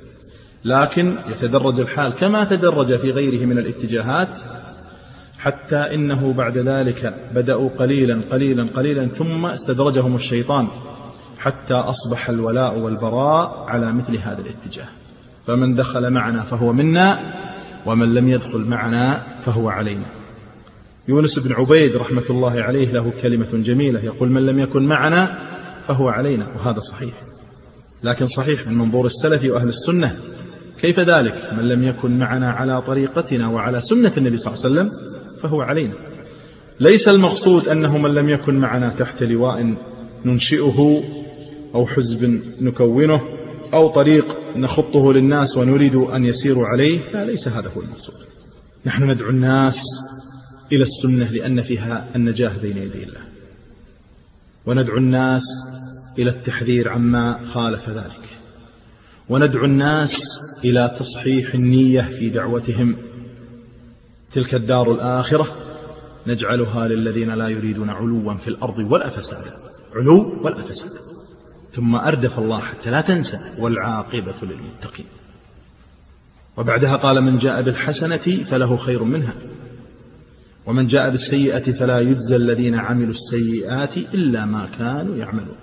لكن يتدرج الحال كما تدرج في غيره من الاتجاهات، حتى إنه بعد ذلك بدأوا قليلا ثم استدرجهم الشيطان حتى أصبح الولاء والبراء على مثل هذا الاتجاه، فمن دخل معنا فهو منا ومن لم يدخل معنا فهو علينا. يونس بن عبيد رحمة الله عليه له كلمة جميلة يقول: من لم يكن معنا فهو علينا، وهذا صحيح، لكن صحيح من منظور السلف وأهل السنة. كيف ذلك؟ من لم يكن معنا على طريقتنا وعلى سنة النبي صلى الله عليه وسلم فهو علينا. ليس المقصود أنه من لم يكن معنا تحت لواء ننشئه أو حزب نكونه أو طريق نخطه للناس ونريد أن يسيروا عليه، لا، ليس هذا هو المقصود. نحن ندعو الناس إلى السنة لأن فيها النجاة بين يدي الله، وندعو الناس إلى التحذير عما خالف ذلك، وندعو الناس إلى تصحيح النية في دعوتهم. تلك الدار الآخرة نجعلها للذين لا يريدون علوا في الأرض ولا فسادا، علو ولا فساد. ثم أردف الله حتى لا تنسى: والعاقبة للمتقين. وبعدها قال: من جاء بالحسنة فله خير منها ومن جاء بالسيئة فلا يجزى الذين عملوا السيئات إلا ما كانوا يعملون.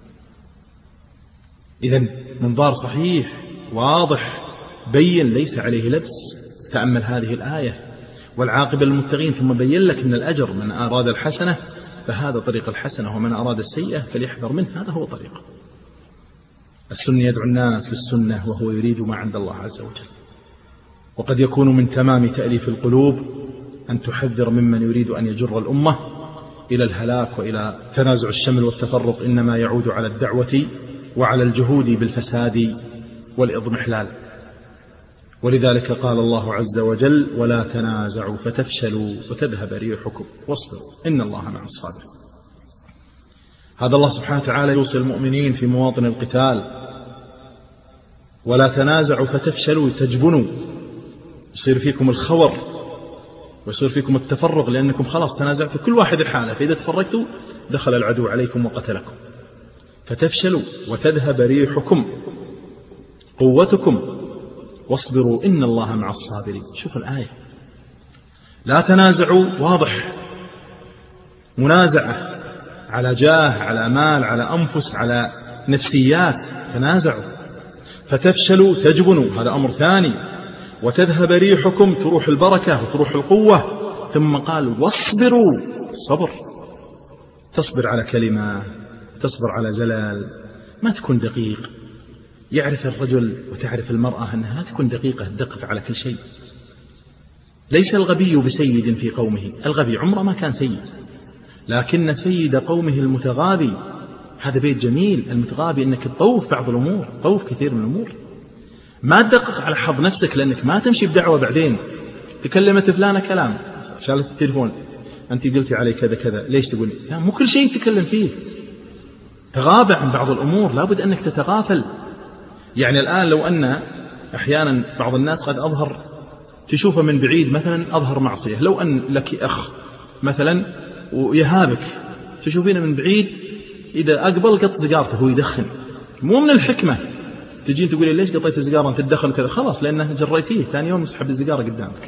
إذن منظار صحيح واضح بين ليس عليه لبس. تأمل هذه الآية: والعاقبة للمتقين، ثم بين لك من الأجر من أراد الحسنة فهذا طريق الحسنة، ومن أراد السيئة فليحذر منه، هذا هو طريقه. السنة يدعو الناس للسنة وهو يريد ما عند الله عز وجل. وقد يكون من تمام تأليف القلوب أن تحذر ممن يريد أن يجر الأمة إلى الهلاك وإلى تنازع الشمل والتفرق، إنما يعود على الدعوة وعلى الجهود بالفساد والإضمحلال. ولذلك قال الله عز وجل: ولا تنازعوا فتفشلوا وتذهب ريحكم واصبروا إن الله مع الصابرين. هذا الله سبحانه وتعالى يوصي المؤمنين في مواطن القتال: ولا تنازعوا فتفشلوا، تجبنوا، يصير فيكم الخور ويصير فيكم التفرق، لأنكم خلاص تنازعتوا كل واحد الحالة، فإذا تفرقتوا دخل العدو عليكم وقتلكم. فتفشلوا وتذهب ريحكم، قوتكم، واصبروا إن الله مع الصابرين. شوف الآية: لا تنازعوا، واضح، منازعة على جاه، على مال، على أنفس، على نفسيات، تنازعوا. فتفشلوا، تجبنوا، هذا أمر ثاني. وتذهب ريحكم، تروح البركة وتروح القوة. ثم قال: واصبروا، الصبر، تصبر على كلمة، تصبر على زلال، ما تكون دقيق. يعرف الرجل وتعرف المرأة أنها لا تكون دقيقة تدقق على كل شيء. ليس الغبي بسيد في قومه، الغبي عمره ما كان سيد، لكن سيد قومه المتغابي. هذا بيت جميل، المتغابي أنك تطوف بعض الأمور، طوف كثير من الأمور، ما تدقق على حظ نفسك، لأنك ما تمشي بدعوة بعدين تكلمت فلانة كلام، شالت التليفون، أنت قلتي علي كذا كذا، ليش تقولي؟ لا، مو كل شيء تتكلم فيه، تغابى عن بعض الأمور، لابد أنك تتغافل. يعني الآن لو أن أحيانا بعض الناس قد أظهر، تشوفه من بعيد مثلا أظهر معصية، لو أن لك أخ مثلا ويهابك، تشوفينه من بعيد، إذا أقبل قط سيجارته هو يدخن، مو من الحكمة تجين تقولي ليش قطيت السيجارة أنت تدخل كذا، خلاص لأنه جريتيه، ثاني يوم يسحب السيجارة قدامك.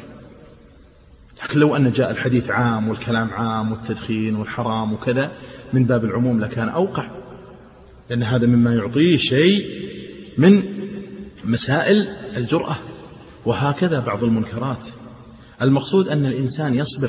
لكن لو أن جاء الحديث عام والكلام عام والتدخين والحرام وكذا من باب العموم لكان أوقع، لأن هذا مما يعطيه شيء من مسائل الجرأة. وهكذا بعض المنكرات. المقصود أن الإنسان يصبر،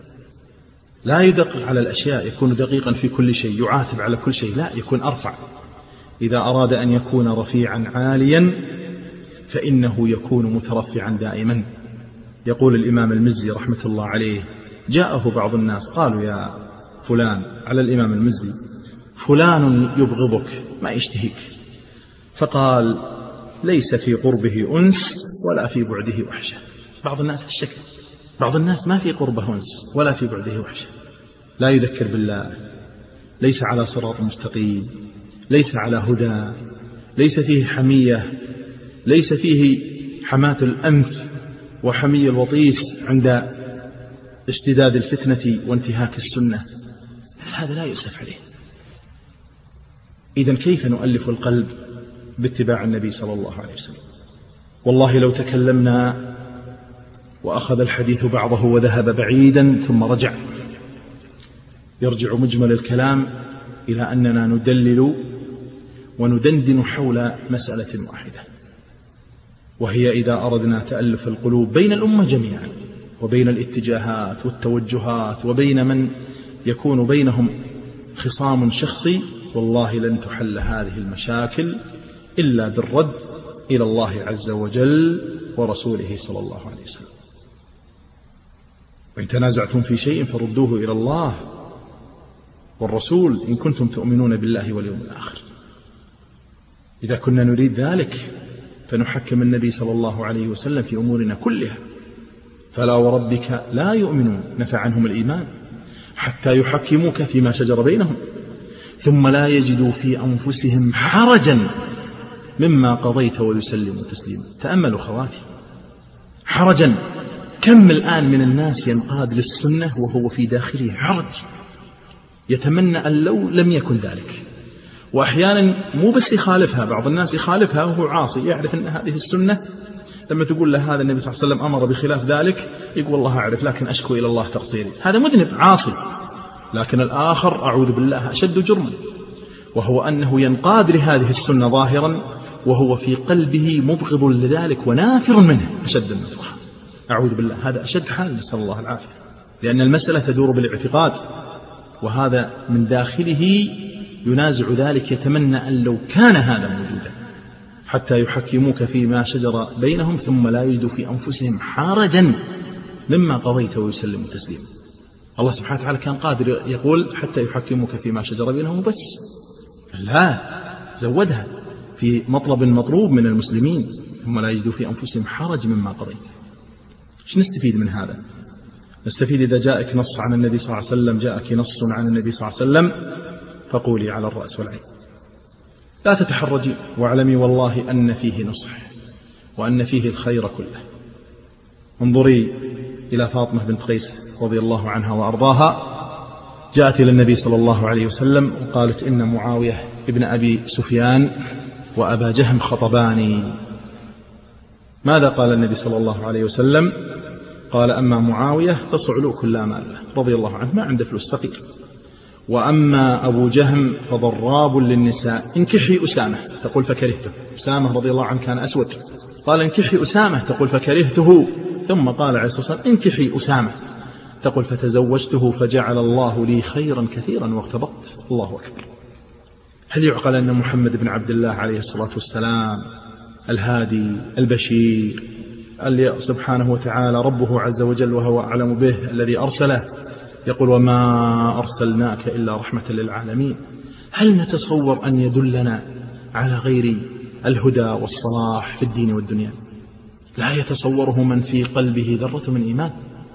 لا يدقق على الأشياء، يكون دقيقا في كل شيء، يعاتب على كل شيء، لا، يكون أرفع. إذا أراد أن يكون رفيعا عاليا فإنه يكون مترفعا دائما. يقول الإمام المزي رحمة الله عليه: جاءه بعض الناس قالوا: يا فلان، على الإمام المزي، فلان يبغضك، ما يشتهيك. فقال: ليس في قربه أنس ولا في بعده وحشة. بعض الناس الشكل، بعض الناس ما في قربه أنس ولا في بعده وحشة، لا يذكر بالله، ليس على صراط مستقيم، ليس على هدى، ليس فيه حمية، ليس فيه حماة الأنف وحمي الوطيس عند اشتداد الفتنة وانتهاك السنة. هذا لا يؤسف عليه. إذن كيف نؤلف القلب باتباع النبي صلى الله عليه وسلم؟ والله لو تكلمنا وأخذ الحديث بعضه وذهب بعيدا ثم رجع، يرجع مجمل الكلام إلى أننا ندلل وندندن حول مسألة واحدة، وهي إذا أردنا تألف القلوب بين الأمة جميعا وبين الاتجاهات والتوجهات وبين من يكون بينهم خصام شخصي، والله لن تحل هذه المشاكل إلا بالرد إلى الله عز وجل ورسوله صلى الله عليه وسلم. وإن تنازعتم في شيء فردوه إلى الله والرسول إن كنتم تؤمنون بالله واليوم الآخر. إذا كنا نريد ذلك فنحكم النبي صلى الله عليه وسلم في أمورنا كلها. فلا وربك لا يؤمنون نفى عنهم الإيمان حتى يحكموك فيما شجر بينهم ثم لا يجدوا في أنفسهم حرجا مما قضيت ويسلموا تسليما. تأملوا خواتي، حرجا. كم الآن من الناس ينقاد للسنة وهو في داخله حرج، يتمنى أن لو لم يكن ذلك. وأحيانا مو بس يخالفها، بعض الناس يخالفها وهو عاصي، يعرف أن هذه السنة. لما تقول له هذا النبي صلى الله عليه وسلم أمر بخلاف ذلك، يقول والله أعرف لكن أشكو إلى الله تقصيري. هذا مذنب عاصي. لكن الآخر أعوذ بالله أشد جرما، وهو أنه ينقاد لهذه السنة ظاهرا وهو في قلبه مبغض لذلك ونافر منه أشد النفرة. أعوذ بالله، هذا أشد حال، نسأل الله العافية. لأن المسألة تدور بالاعتقاد، وهذا من داخله ينازع ذلك، يتمنى أن لو كان هذا موجودا. حتى يحكموك فيما شجر بينهم ثم لا يجدوا في أنفسهم حرجا مما قضيت ويسلموا تسليما. الله سبحانه وتعالى كان قادر يقول حتى يحكموك فيما شجر بينهم بس، لا، زودها في مطلب مطلوب من المسلمين ثم لا يجدوا في أنفسهم حرج مما قضيت. ايش نستفيد من هذا؟ نستفيد إذا جاءك نص عن النبي صلى الله عليه وسلم، جاءك نص عن النبي صلى الله عليه وسلم، فقولي على الرأس والعين، لا تتحرجي، واعلمي والله أن فيه نصح وأن فيه الخير كله. انظري إلى فاطمة بنت قيس رضي الله عنها وأرضاها، جاءت إلى النبي صلى الله عليه وسلم وقالت إن معاوية ابن أبي سفيان وأبا جهم خطباني. ماذا قال النبي صلى الله عليه وسلم؟ قال أما معاوية فصعلوك لا مال له رضي الله عنه، ما عنده فلوس، فقير. وأما أبو جهم فضراب للنساء، انكحي أسامة، تقول فكرهته. أسامة رضي الله عنه كان أسود، قال انكحي أسامة، تقول فكرهته. ثم قال عليه الصلاة والسلام انكحي أسامة، تقول فتزوجته فجعل الله لي خيرا كثيرا واغتبطت. الله أكبر. هل يعقل أن محمد بن عبد الله عليه الصلاة والسلام الهادي البشير اللي سبحانه وتعالى ربه عز وجل وهو أعلم به الذي أرسله يقول وما أرسلناك إلا رحمة للعالمين، هل نتصور أن يدلنا على غير الهدى والصلاح في الدين والدنيا؟ لا يتصوره من في قلبه ذرة من إيمان.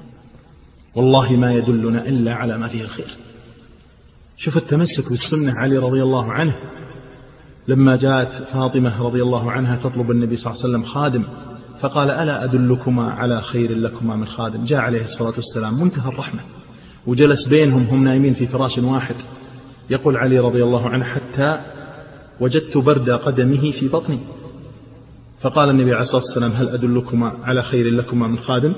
والله ما يدلنا إلا على ما فيه الخير. شوف التمسك بالسنة. علي رضي الله عنه لما جاءت فاطمة رضي الله عنها تطلب النبي صلى الله عليه وسلم خادم، فقال ألا أدلكما على خير لكما من خادم. جاء عليه الصلاة والسلام منتهى الرحمة وجلس بينهم، هم نايمين في فراش واحد. يقول علي رضي الله عنه حتى وجدت برد قدمه في بطني. فقال النبي عليه الصلاة والسلام هل أدلكما على خير لكما من خادم؟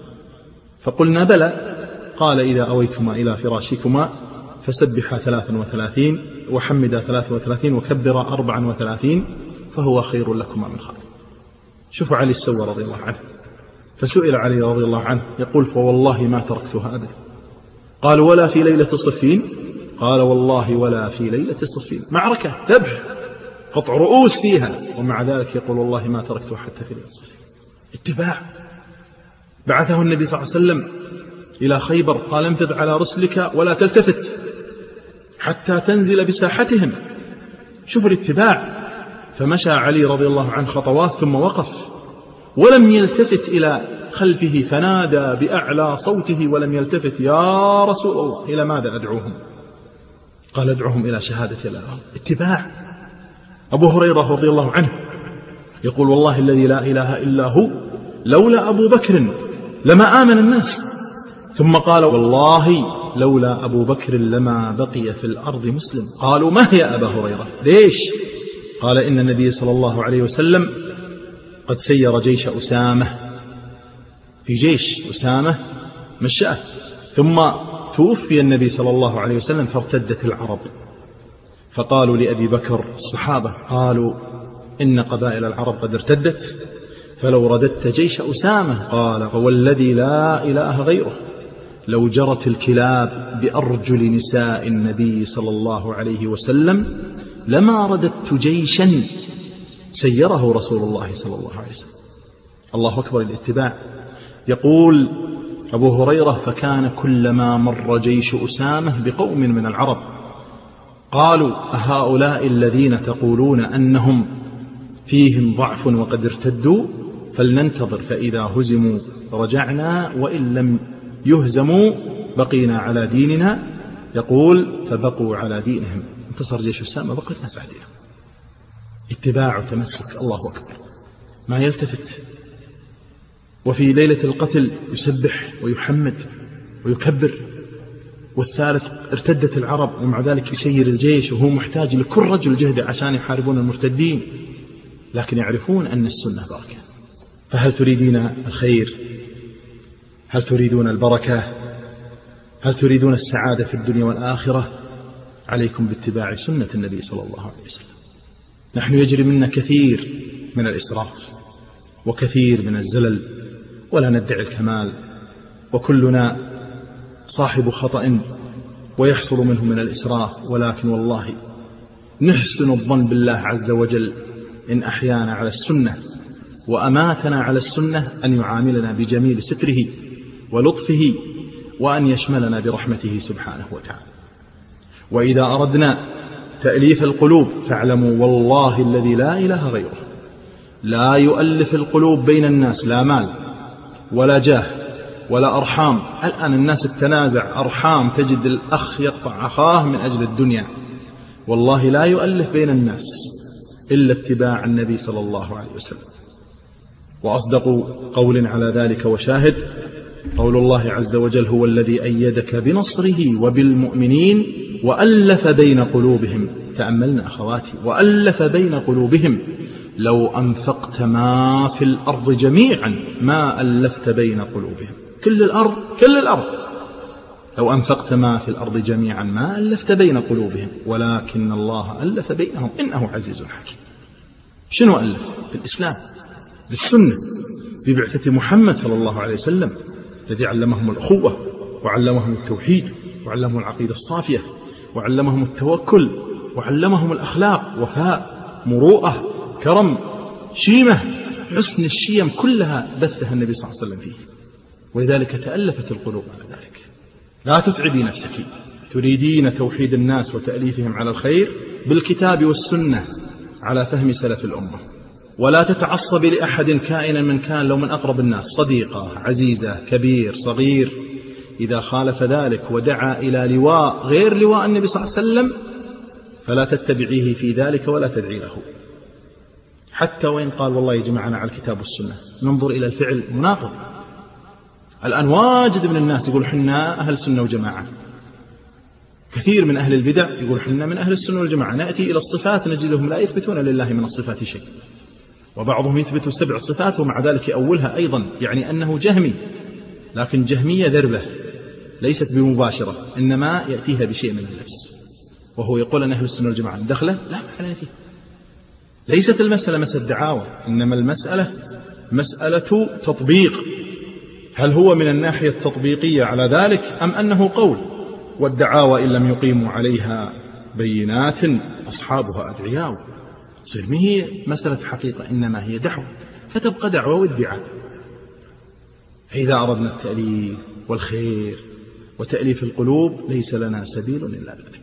فقلنا بلى. قال إذا أويتما إلى فراشكما فسبحا 33 وحمدا 33 وكبرا 34 فهو خير لكما من خادم. شوفوا علي السوى رضي الله عنه. فسئل علي رضي الله عنه يقول فوالله ما تركتها أبدا. قال ولا في ليلة الصفين؟ قال والله ولا في ليلة الصفين. معركة ذبح قطع رؤوس فيها، ومع ذلك يقول والله ما تركتها حتى في ليلة الصفين. اتباع. بعثه النبي صلى الله عليه وسلم إلى خيبر قال انفذ على رسلك ولا تلتفت حتى تنزل بساحتهم. شوف الاتباع. فمشى علي رضي الله عنه خطوات ثم وقف ولم يلتفت إلى خلفه، فنادى بأعلى صوته ولم يلتفت يا رسول الله إلى ماذا أدعوهم؟ قال ادعوهم إلى شهادة لا إله. اتباع. أبو هريرة رضي الله عنه يقول والله الذي لا إله إلا هو لولا أبو بكر لما آمن الناس. ثم قال والله لولا أبو بكر لما بقي في الأرض مسلم. قالوا ما هي أبا هريرة؟ ليش؟ قال إن النبي صلى الله عليه وسلم قد سير جيش أسامة، في جيش أسامة مشأه، ثم توفي النبي صلى الله عليه وسلم فارتدت العرب، فقالوا لأبي بكر الصحابة، قالوا إن قبائل العرب قد ارتدت، فلو رددت جيش أسامة، قال والذي لا إله غيره لو جرت الكلاب بأرجل نساء النبي صلى الله عليه وسلم لما رددت جيشا سيره رسول الله صلى الله عليه وسلم. الله أكبر الاتباع. يقول أبو هريرة: فكان كلما مر جيش أسامة بقوم من العرب قالوا أهؤلاء الذين تقولون أنهم فيهم ضعف وقد ارتدوا؟ فلننتظر، فإذا هزموا رجعنا، وإن لم يهزموا بقينا على ديننا. يقول: فبقوا على دينهم، انتصر جيش أسامة، بقوا الناس على دينهم. اتباع وتمسك. الله أكبر، ما يلتفت. وفي ليلة القتل يسبح ويحمد ويكبر. والثالث ارتدت العرب ومع ذلك يسير الجيش وهو محتاج لكل رجل جهده عشان يحاربون المرتدين، لكن يعرفون أن السنة بركة. فهل تريدين الخير؟ هل تريدون البركة؟ هل تريدون السعادة في الدنيا والآخرة؟ عليكم باتباع سنة النبي صلى الله عليه وسلم. نحن يجري منا كثير من الإسراف وكثير من الزلل، ولا ندعي الكمال، وكلنا صاحب خطأ ويحصل منه من الإسراف، ولكن والله نحسن الظن بالله عز وجل إن أحيانا على السنة وأماتنا على السنة أن يعاملنا بجميل ستره ولطفه، وأن يشملنا برحمته سبحانه وتعالى. وإذا أردنا تأليف القلوب فاعلموا والله الذي لا إله غيره لا يؤلف القلوب بين الناس، لا مال ولا جاه ولا أرحام. الآن الناس التنازع أرحام، تجد الأخ يقطع أخاه من أجل الدنيا. والله لا يؤلف بين الناس إلا اتباع النبي صلى الله عليه وسلم. وأصدق قول على ذلك وشاهد قول الله عز وجل: هو الذي أيدك بنصره وبالمؤمنين وألف بين قلوبهم. تأملنا أخواتي، وألف بين قلوبهم. لو أنفقت ما في الأرض جميعا ما ألفت بين قلوبهم. كل الأرض لو أنفقت ما في الأرض جميعا ما ألفت بين قلوبهم، ولكن الله ألف بينهم إنه عزيز حكيم. شنو ألف؟ بالإسلام، بالسنة، ببعثة محمد صلى الله عليه وسلم الذي علمهم الأخوة وعلمهم التوحيد وعلمهم العقيدة الصافية وعلمهم التوكل وعلمهم الأخلاق، وفاء، مروءة، كرم، شيمة، حسن الشيم كلها بثها النبي صلى الله عليه وسلم فيه، ولذلك تألفت القلوب على ذلك. لا تتعبي نفسك، تريدين توحيد الناس وتأليفهم على الخير بالكتاب والسنة على فهم سلف الأمة، ولا تتعصب لأحد كائنا من كان، لو من أقرب الناس، صديقة، عزيزة، كبير، صغير. إذا خالف ذلك ودعا إلى لواء غير لواء النبي صلى الله عليه وسلم فلا تتبعيه في ذلك ولا تدعي له، حتى وإن قال والله يجمعنا على الكتاب والسنة. ننظر إلى الفعل مناقض. الآن واجد من الناس يقول حنا أهل السنة وجماعة، كثير من أهل البدع يقول حنا من أهل السنة والجماعة. نأتي إلى الصفات نجدهم لا يثبتون لله من الصفات شيء، وبعضهم يثبت 7 صفات ومع ذلك يأولها أيضا، يعني أنه جهمي، لكن جهمية ذربة ليست بمباشرة، إنما يأتيها بشيء من اللبس، وهو يقول أن أهل السنة والجماعة دخله لا معنى فيه. ليست المسألة مسألة دعاوى، إنما المسألة مسألة تطبيق. هل هو من الناحية التطبيقية على ذلك أم أنه قول؟ والدعاوى إن لم يقيموا عليها بينات أصحابها أدعياء. تصير ما هي مسألة حقيقة، إنما هي دعوة، فتبقى دعوة وادعاء. فإذا أردنا التأليف والخير وتأليف القلوب ليس لنا سبيل إلا ذلك.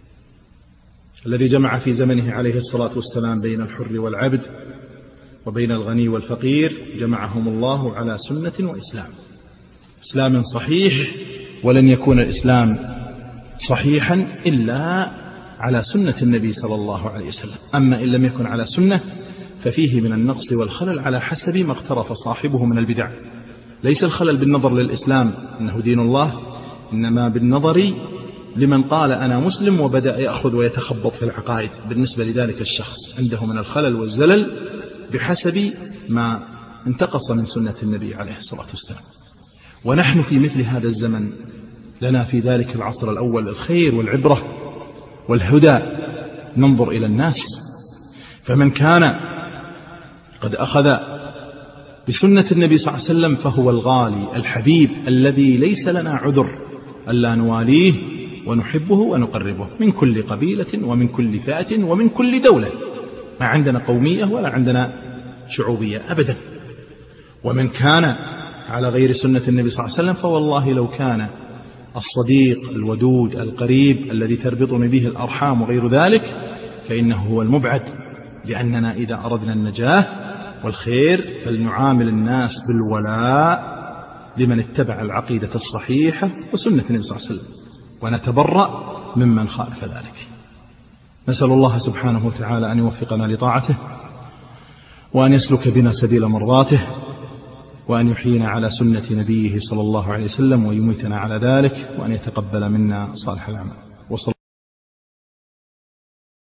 الذي جمع في زمنه عليه الصلاة والسلام بين الحر والعبد وبين الغني والفقير جمعهم الله على سنة وإسلام، إسلام صحيح، ولن يكون الإسلام صحيحا إلا على سنة النبي صلى الله عليه وسلم. أما إن لم يكن على سنة ففيه من النقص والخلل على حسب ما اقترف صاحبه من البدع. ليس الخلل بالنظر للإسلام أنه دين الله، إنما بالنظر لمن قال أنا مسلم وبدأ يأخذ ويتخبط في العقائد. بالنسبة لذلك الشخص عنده من الخلل والزلل بحسب ما انتقص من سنة النبي عليه الصلاة والسلام. ونحن في مثل هذا الزمن لنا في ذلك العصر الأول الخير والعبرة والهدى ننظر إلى الناس. فمن كان قد أخذ بسنة النبي صلى الله عليه وسلم فهو الغالي الحبيب الذي ليس لنا عذر ألا نواليه ونحبه ونقربه من كل قبيلة ومن كل فئة ومن كل دولة. ما عندنا قومية ولا عندنا شعوبية أبدا. ومن كان على غير سنة النبي صلى الله عليه وسلم فوالله لو كان الصديق الودود القريب الذي تربطني به الأرحام وغير ذلك فإنه هو المبعد. لأننا إذا أردنا النجاة والخير فلنعامل الناس بالولاء لمن اتبع العقيدة الصحيحة وسنة النبي صلى الله عليه وسلم، ونتبرأ ممن خالف ذلك. نسأل الله سبحانه وتعالى أن يوفقنا لطاعته، وأن يسلك بنا سبيل مرضاته، وأن يحيينا على سنة نبيه صلى الله عليه وسلم ويميتنا على ذلك، وأن يتقبل منا صالح الأعمال.